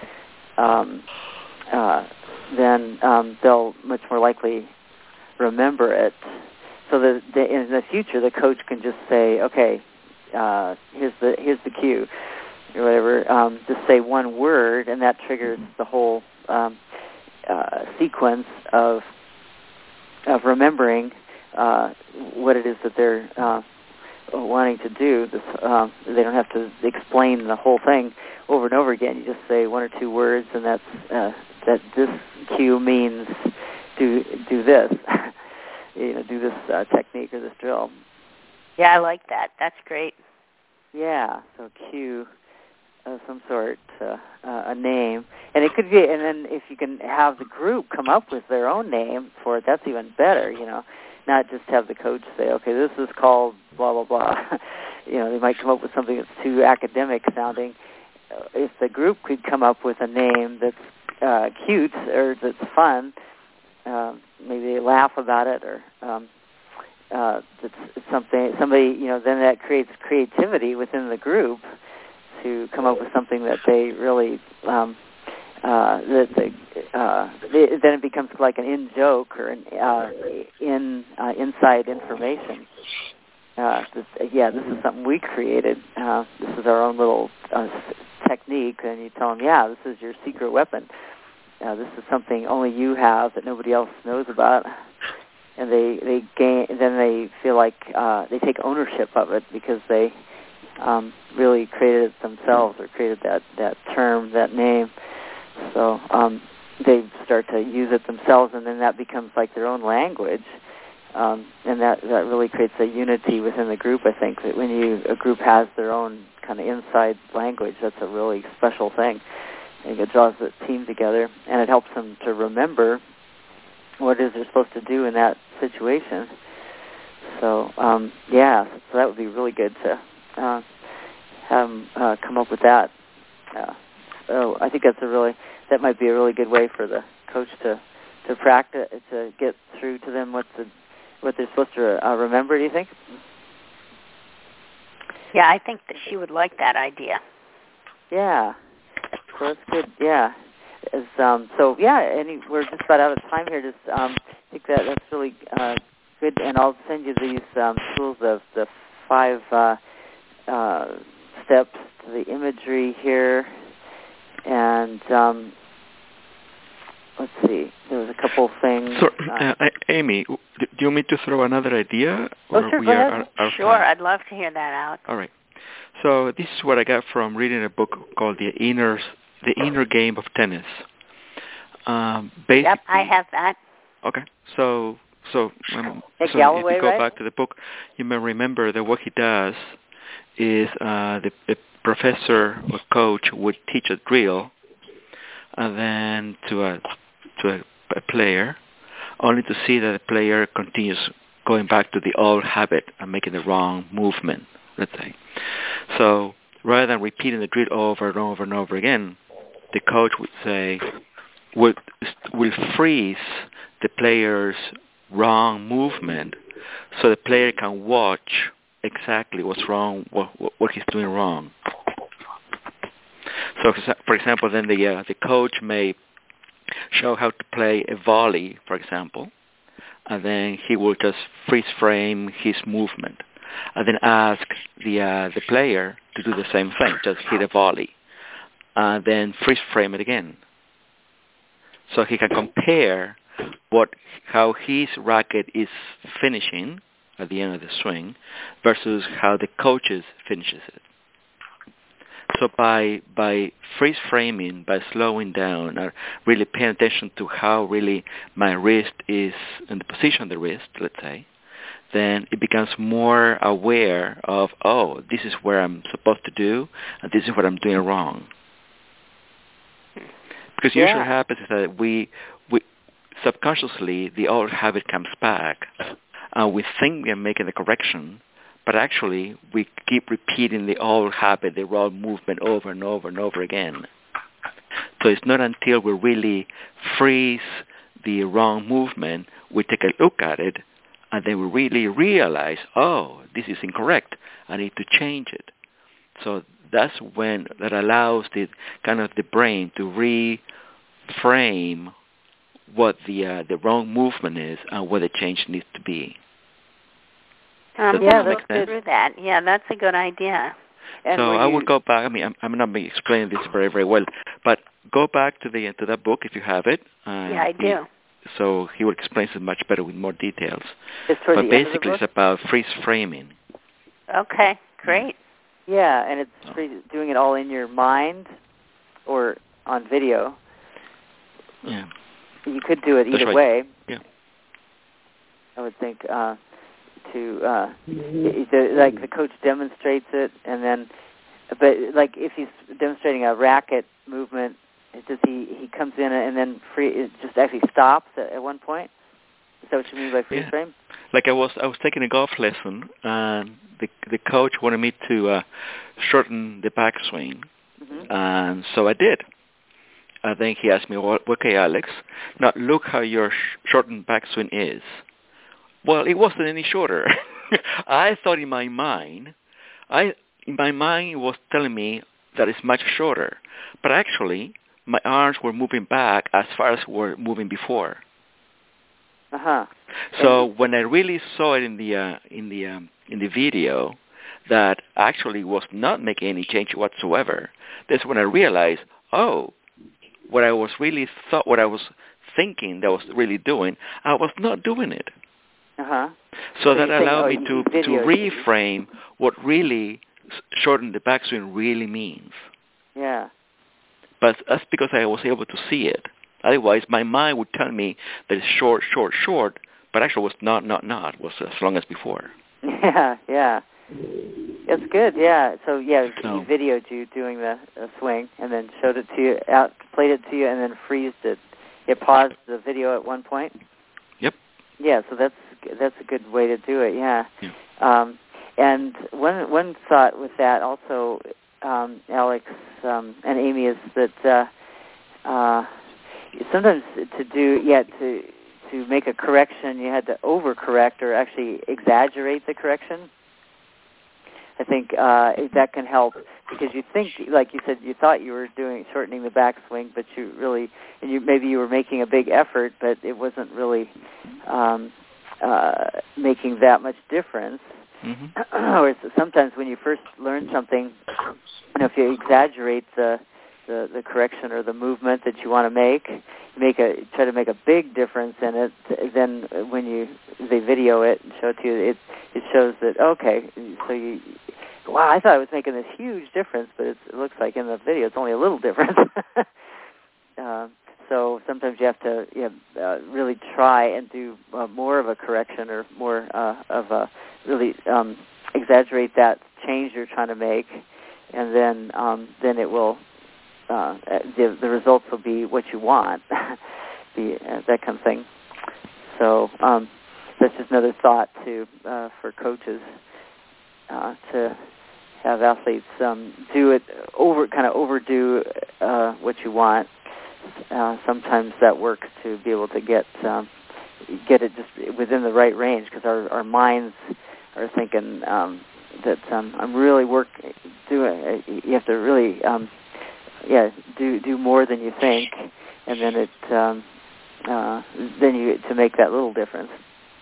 um, uh, then um, they'll much more likely remember it. So that the, in the future, the coach can just say, "Okay, uh, here's the here's the cue," or whatever. Um, just say one word, and that triggers the whole um, uh, sequence of of remembering uh, what it is that they're uh, wanting to do. This, uh, they don't have to explain the whole thing over and over again. You just say one or two words, and that's uh, that this cue means do do this, you know, do this uh, technique or this drill. Yeah, I like that. That's great. Yeah, so cue of some sort, uh, uh, a name, and it could be. And then if you can have the group come up with their own name for it, that's even better. You know, not just have the coach say, "Okay, this is called blah blah blah." You know, they might come up with something that's too academic sounding. If the group could come up with a name that's uh, cute or that's fun, uh, maybe they laugh about it, or um, uh, it's, it's something. Somebody, you know, then that creates creativity within the group to come up with something that they really uh, uh, that they, uh, they, then it becomes like an in joke or an uh, in uh, inside information. Uh, this, yeah, this is something we created. Uh, this is our own little uh, technique, and you tell them, yeah, this is your secret weapon. Uh, this is something only you have that nobody else knows about, and they they gain. Then they feel like uh, they take ownership of it because they um, really created it themselves or created that, that term, that name. So um, they start to use it themselves, and then that becomes like their own language. Um, and that, that really creates a unity within the group, I think, that when you a group has their own kind of inside language, that's a really special thing. And it draws the team together, and it helps them to remember what is they're supposed to do in that situation. So um, yeah, so that would be really good to uh, have them uh, come up with that. Uh, so I think that's a really that might be a really good way for the coach to to practice to get through to them what the what they're supposed to uh, remember. Do you think? Yeah, I think that she would like that idea. Yeah, so that's good. Yeah, As, um, so yeah, any, we're just about out of time here. Just um, I think that that's really uh, good, and I'll send you these um, tools of the five uh, uh, steps to the imagery here, and um, let's see. There was a couple of things. So, uh, uh, Amy, do you want me to throw another idea? Or oh, sure, we go are, ahead. are, are sure, fine? I'd love to hear that out. All right. So this is what I got from reading a book called The Inner, the Inner Game of Tennis. Um, basically, yep, I have that. Okay. So, so, um, hey, so Galloway, if you go right? back to the book, you may remember that what he does is uh, the, the professor or coach would teach a drill, and then to a to a, a player, only to see that the player continues going back to the old habit and making the wrong movement, let's say. So rather than repeating the drill over and over and over again, the coach would say, would will freeze the player's wrong movement so the player can watch exactly what's wrong, what, what he's doing wrong. So, for example, then the uh, the coach may show how to play a volley, for example, and then he will just freeze frame his movement, and then ask the uh, the player to do the same thing, just hit a volley, and then freeze frame it again, so he can compare what how his racket is finishing at the end of the swing versus how the coach's finishes it. So by by freeze framing, by slowing down, or really paying attention to how really my wrist is in the position of the wrist, let's say, then it becomes more aware of, oh, this is where I'm supposed to do, and this is what I'm doing wrong. Because yeah. usually what happens is that we, we subconsciously, the old habit comes back, and we think we are making the correction, but actually we keep repeating the old habit, the wrong movement over and over and over again. So it's not until we really freeze the wrong movement, we take a look at it, and then we really realize, oh, this is incorrect. I need to change it. So that's when that allows the kind of the brain to reframe what the uh, the wrong movement is and what the change needs to be. Um, Does yeah, that make let's sense? through that. Yeah, that's a good idea. And so I you... would go back. I mean, I'm, I'm not explaining this very, very well, but go back to the to that book if you have it. Uh, yeah, I do. So he will explain it much better with more details. It's toward but the basically, end of the book? it's about freeze framing. Okay, great. Yeah, and it's free, doing it all in your mind or on video. Yeah. You could do it That's either right. way. Yeah. I would think uh, to uh, the, like the coach demonstrates it, and then, but like if he's demonstrating a racket movement, does he he comes in and then free it just actually stops at, at one point? Is that what you mean by freeze Yeah. frame? Like I was I was taking a golf lesson, and the the coach wanted me to uh, shorten the backswing, Mm-hmm. and so I did. And then he asked me, well, okay, Alex, now look how your sh- shortened backswing is. Well, it wasn't any shorter. I thought in my mind, I in my mind it was telling me that it's much shorter, but actually my arms were moving back as far as were moving before. Uh huh. So when I really saw it in the uh, in the um, in the video, that actually was not making any change whatsoever. That's when I realized, oh, what I was really thought, what I was thinking that I was really doing, I was not doing it. Uh huh. So, So that you're allowed saying, me oh, to to videos. reframe what really shorten the backswing really means. Yeah. But that's because I was able to see it. Otherwise, my mind would tell me that it's short, short, short, but actually was not, not, not. It was as long as before. Yeah, yeah. It's good, yeah. So, yeah, No. he videoed you doing the, the swing and then showed it to you, out, played it to you, and then freezed it. It paused the video at one point? Yeah, so that's that's a good way to do it. Yeah. yeah. Um, and one one thought with that also, um, Alex um, and Amy, is that uh, uh, sometimes to do yeah to to make a correction, you had to overcorrect or actually exaggerate the correction. I think uh, that can help because you think, like you said, you thought you were doing shortening the backswing, but you really, and you maybe you were making a big effort, but it wasn't really um, uh, making that much difference. Mm-hmm. Or sometimes when you first learn something, you know, if you exaggerate the, the the correction or the movement that you want to make, make a try to make a big difference in it. Then when you they video it and show it to you, it it shows that okay, so you. Wow, I thought I was making this huge difference, but it's, it looks like in the video it's only a little difference. uh, so sometimes you have to you know, uh, really try and do uh, more of a correction or more uh, of a really um, exaggerate that change you're trying to make, and then um, then it will uh, the the results will be what you want, the, uh, that kind of thing. So um, that's just another thought to uh, for coaches. Uh, to have athletes um, do it over, kind of overdo uh, what you want. Uh, sometimes that works to be able to get um, get it just within the right range because our, our minds are thinking um, that um, I'm really work doing. You have to really um, yeah do do more than you think, and then it um, uh, then you to make that little difference.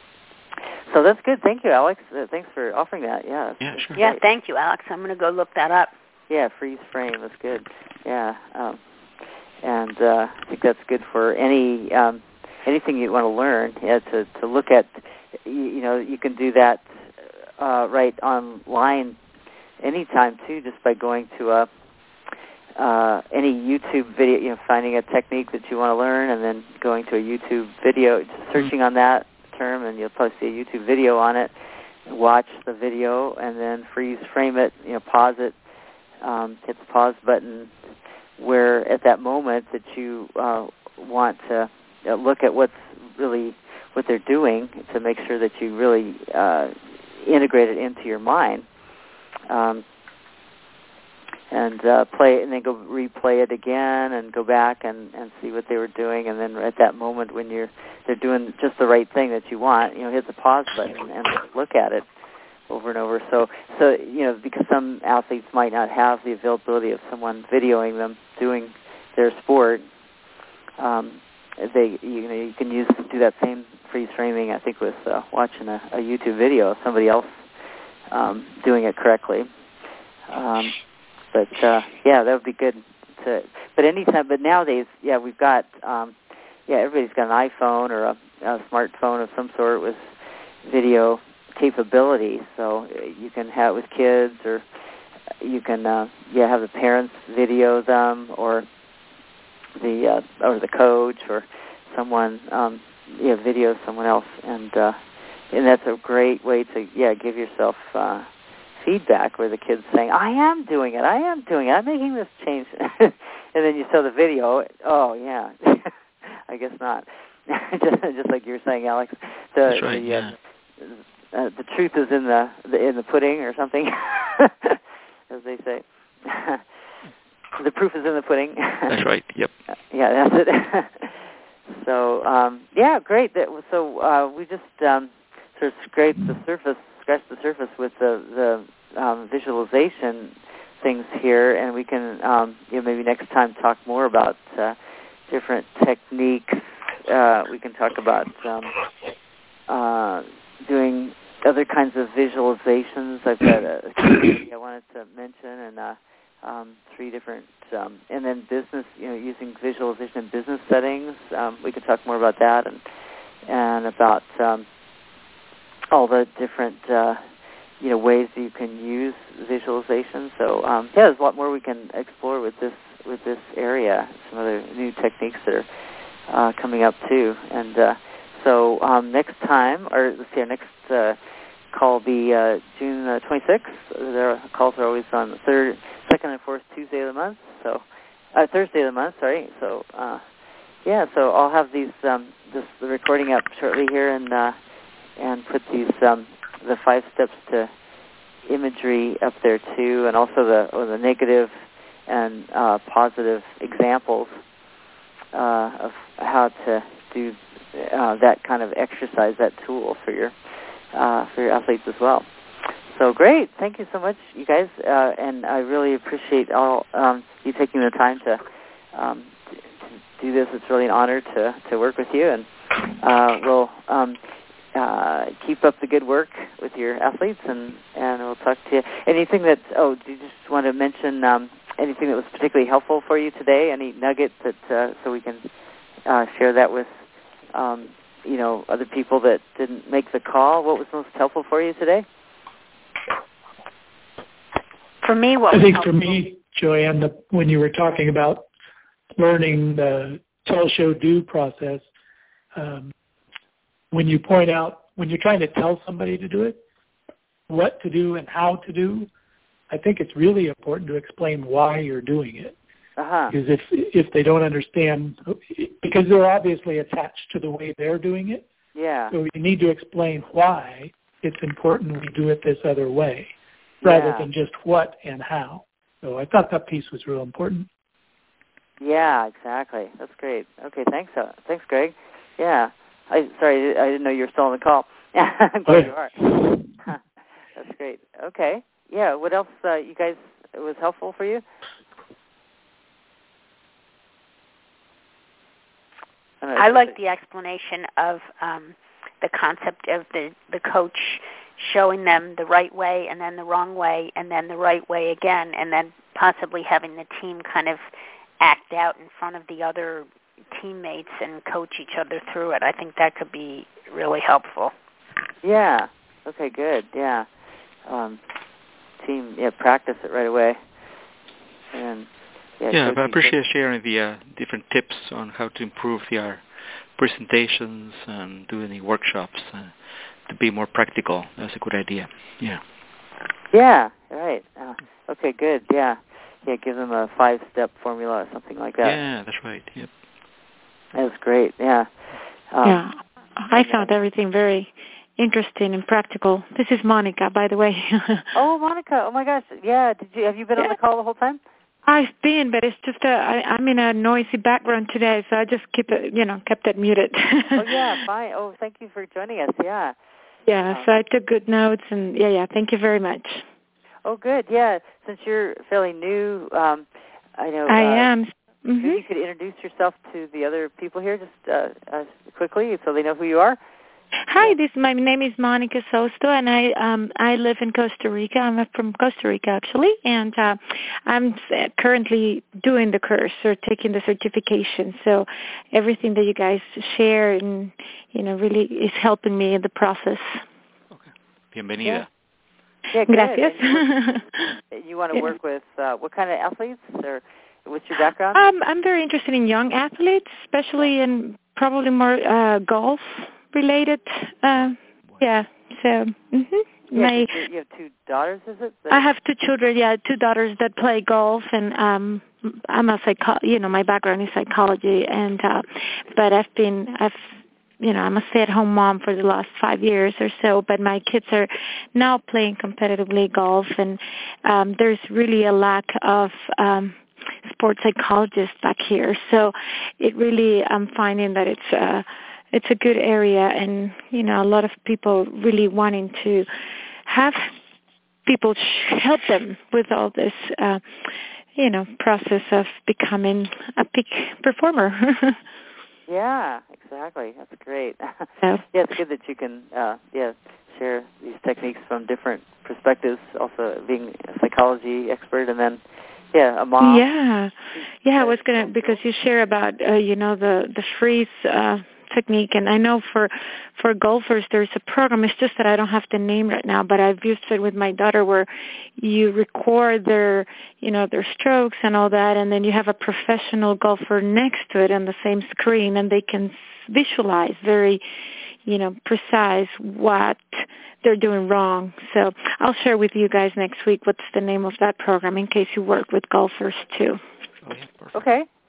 So that's good. Thank you, Alex. Uh, thanks for offering that. Yeah. Yeah, sure. Yeah, thank you, Alex. I'm going to go look that up. Yeah, freeze frame. That's good. Yeah, um, and uh, I think that's good for any um, anything you want to learn. Yeah, to to look at. You, you know, you can do that uh, right online anytime too, just by going to a uh, any YouTube video. You know, finding a technique that you want to learn, and then going to a YouTube video, just searching mm-hmm. on that term, and you'll probably see a YouTube video on it. Watch the video and then freeze frame it. You know, pause it. Um, hit the pause button where at that moment that you uh, want to uh, look at what's really what they're doing to make sure that you really uh, integrate it into your mind. Um, and uh, play it, and then go replay it again, and go back and, and see what they were doing, and then at that moment when you're they're doing just the right thing that you want, you know, hit the pause button and look at it over and over. So, so you know, because some athletes might not have the availability of someone videoing them doing their sport, um, they you know you can use do that same freeze framing. I think with uh, watching a, a YouTube video of somebody else um, doing it correctly. Um, But uh, yeah, that would be good to. But anytime, but nowadays, yeah, we've got um, yeah, everybody's got an iPhone or a, a smartphone of some sort with video capability. So you can have it with kids, or you can uh, yeah have the parents video them, or the uh, or the coach, or someone um, yeah video someone else, and uh, and that's a great way to yeah give yourself. Uh, feedback where the kid's saying, I am doing it, I am doing it, I'm making this change. And then you saw the video, oh, yeah, I guess not. just, just like you were saying, Alex. The, That's right, the, yeah. Uh, uh, the truth is in the, the in the pudding or something, as they say. The proof is in the pudding. That's right, yep. Yeah, that's it. So, um, yeah, great. That, so uh, we just um, sort of scraped the surface scratch the surface with the, the um, visualization things here, and we can um, you know, maybe next time talk more about uh, different techniques. Uh, we can talk about um, uh, doing other kinds of visualizations. I've got a I wanted to mention, and uh, um, three different, um, and then business, you know, using visualization in business settings. Um, we could talk more about that, and and about um, all the different, uh, you know, ways that you can use visualization. So, um, yeah, there's a lot more we can explore with this with this area. Some other new techniques that are uh, coming up too. And uh, so, um, next time, or let's see, our next uh, call will be uh, June uh, twenty-sixth. Their calls are always on the third, second, and fourth Tuesday of the month. So, uh, Thursday of the month. Sorry. So, uh, yeah, so I'll have these um, this the recording up shortly here, and uh, and put these um, the five steps to imagery up there too, and also the or the negative and uh, positive examples uh, of how to do uh, that kind of exercise, that tool for your uh, for your athletes as well. So great, thank you so much, you guys, uh, and I really appreciate all um, you taking the time to, um, to do this. It's really an honor to, to work with you, and uh, we'll um, uh, keep up the good work with your athletes, and, and we'll talk to you. Anything that, oh, do you just want to mention um, anything that was particularly helpful for you today? Any nuggets that uh, so we can uh, share that with um, you know other people that didn't make the call? What was most helpful for you today? For me, what I think helpful? for me, Joanne, the, when you were talking about learning the tell, show, do process, um, when you point out, when you're trying to tell somebody to do it, what to do and how to do, I think it's really important to explain why you're doing it. Uh-huh. Because if if they don't understand, because they're obviously attached to the way they're doing it, yeah. So you need to explain why it's important we do it this other way, rather yeah. than just what and how. So I thought that piece was real important. Yeah, exactly. That's great. Okay, thanks. Uh, thanks, Greg. Yeah. I sorry, I didn't know you were still on the call. I'm glad you are. That's great. Okay. Yeah. What else, uh, you guys, was helpful for you? I like the explanation of um, the concept of the, the coach showing them the right way and then the wrong way and then the right way again, and then possibly having the team kind of act out in front of the other teammates and coach each other through it. I think that could be really helpful. Yeah. Okay, good. Yeah. Um, team, yeah, practice it right away. And Yeah, yeah but I appreciate sharing the uh, different tips on how to improve the uh, presentations and do any workshops uh, to be more practical. That's a good idea. Yeah. Yeah, right. Uh, okay, good. Yeah. Yeah, give them a five-step formula or something like that. Yeah, that's right. Yep. That's great. Yeah. Um, yeah. I found everything very interesting and practical. This is Monica, by the way. Oh, Monica. Oh, my gosh. Yeah. Did you Have you been yeah. on the call the whole time? I've been, but it's just uh, I, I'm in a noisy background today, so I just keep it, you know, kept it muted. Oh, yeah, fine. Oh, thank you for joining us. Yeah. Yeah, um, so I took good notes, and yeah, yeah, thank you very much. Oh, good. Yeah, since you're fairly new, um, I know. I uh, am. Mm-hmm. Maybe you could introduce yourself to the other people here just uh, uh, quickly so they know who you are. Hi, this my name is Monica Sosto, and I um I live in Costa Rica. I'm from Costa Rica actually, and uh, I'm currently doing the course or taking the certification. So everything that you guys share and you know really is helping me in the process. Okay, bienvenida. Yeah, yeah good. Gracias. You, you want to work with uh, what kind of athletes, or what's your background? Um, I'm very interested in young athletes, especially in probably more uh, golf. Related, uh, yeah. So, mm-hmm. yeah, my you have two daughters, is it? I have two children. Yeah, two daughters that play golf, and um, I'm a psycho. You know, my background is psychology, and uh, but I've been I've you know I'm a stay-at-home mom for the last five years or so. But my kids are now playing competitively golf, and um, there's really a lack of um, sports psychologists back here. So, it really I'm finding that it's. Uh, It's a good area, and, you know, a lot of people really wanting to have people help them with all this, uh, you know, process of becoming a peak performer. Yeah, exactly. That's great. So, yeah, it's good that you can, uh, yeah, share these techniques from different perspectives, also being a psychology expert and then, yeah, a mom. Yeah. Yeah, I was going to, because you share about, uh, you know, the, the freeze uh technique, and I know for for golfers there's a program. It's just that I don't have the name right now, but I've used it with my daughter, where you record their you know their strokes and all that, and then you have a professional golfer next to it on the same screen, and they can visualize very you know precise what they're doing wrong. So I'll share with you guys next week what's the name of that program in case you work with golfers too. Okay.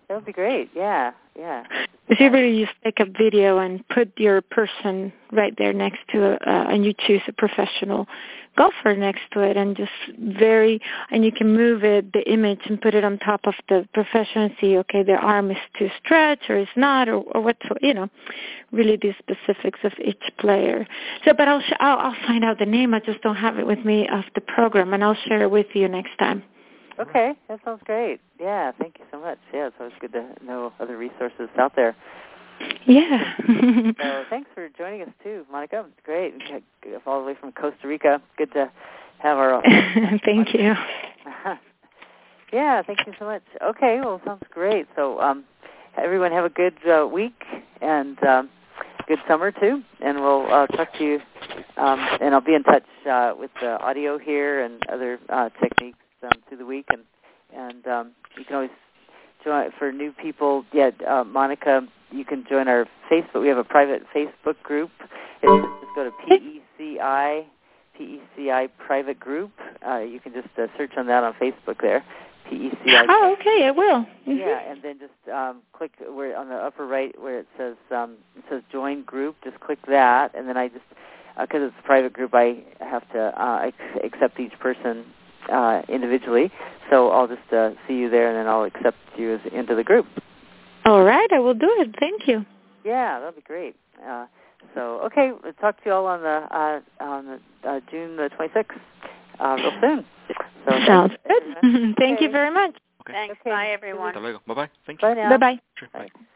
That would be great. Yeah, yeah. Because you really just take a video and put your person right there next to it, uh, and you choose a professional golfer next to it, and just very, and you can move it, the image, and put it on top of the professional and see, okay, their arm is too stretched or it's not, or, or what, you know, really the specifics of each player. So, but I'll, sh- I'll I'll find out the name. I just don't have it with me of the program, and I'll share it with you next time. Okay, that sounds great. Yeah, thank you so much. Yeah, it's always good to know other resources out there. Yeah. So thanks for joining us too, Monica. It's great. All the way from Costa Rica. Good to have our. Thank you. Yeah, thank you so much. Okay, well, sounds great. So, um, everyone have a good uh, week and um, good summer too. And we'll uh, talk to you. Um, and I'll be in touch uh, with the audio here and other uh, techniques um, through the week. And and um, you can always join for new people. Yeah, uh, Monica. You can join our Facebook. We have a private Facebook group. It's, just go to P E C I, P E C I private group. Uh, you can just uh, search on that on Facebook there. P E C I. Oh, okay, I will. Mm-hmm. Yeah, and then just um, click where on the upper right where it says um, it says join group. Just click that, and then I just because uh, it's a private group, I have to uh, ex- accept each person uh, individually. So I'll just uh, see you there, and then I'll accept you as into the group. All right, I will do it. Thank you. Yeah, that'll be great. Uh, so, okay, we'll talk to you all on the uh, on the uh, June the twenty-sixth, uh, real soon. So sounds good. Thank okay. you very much. Okay. Thanks. Okay. Bye, everyone. Hasta luego. Bye bye. Thank Bye you. now. Bye bye. Sure. Bye. Bye.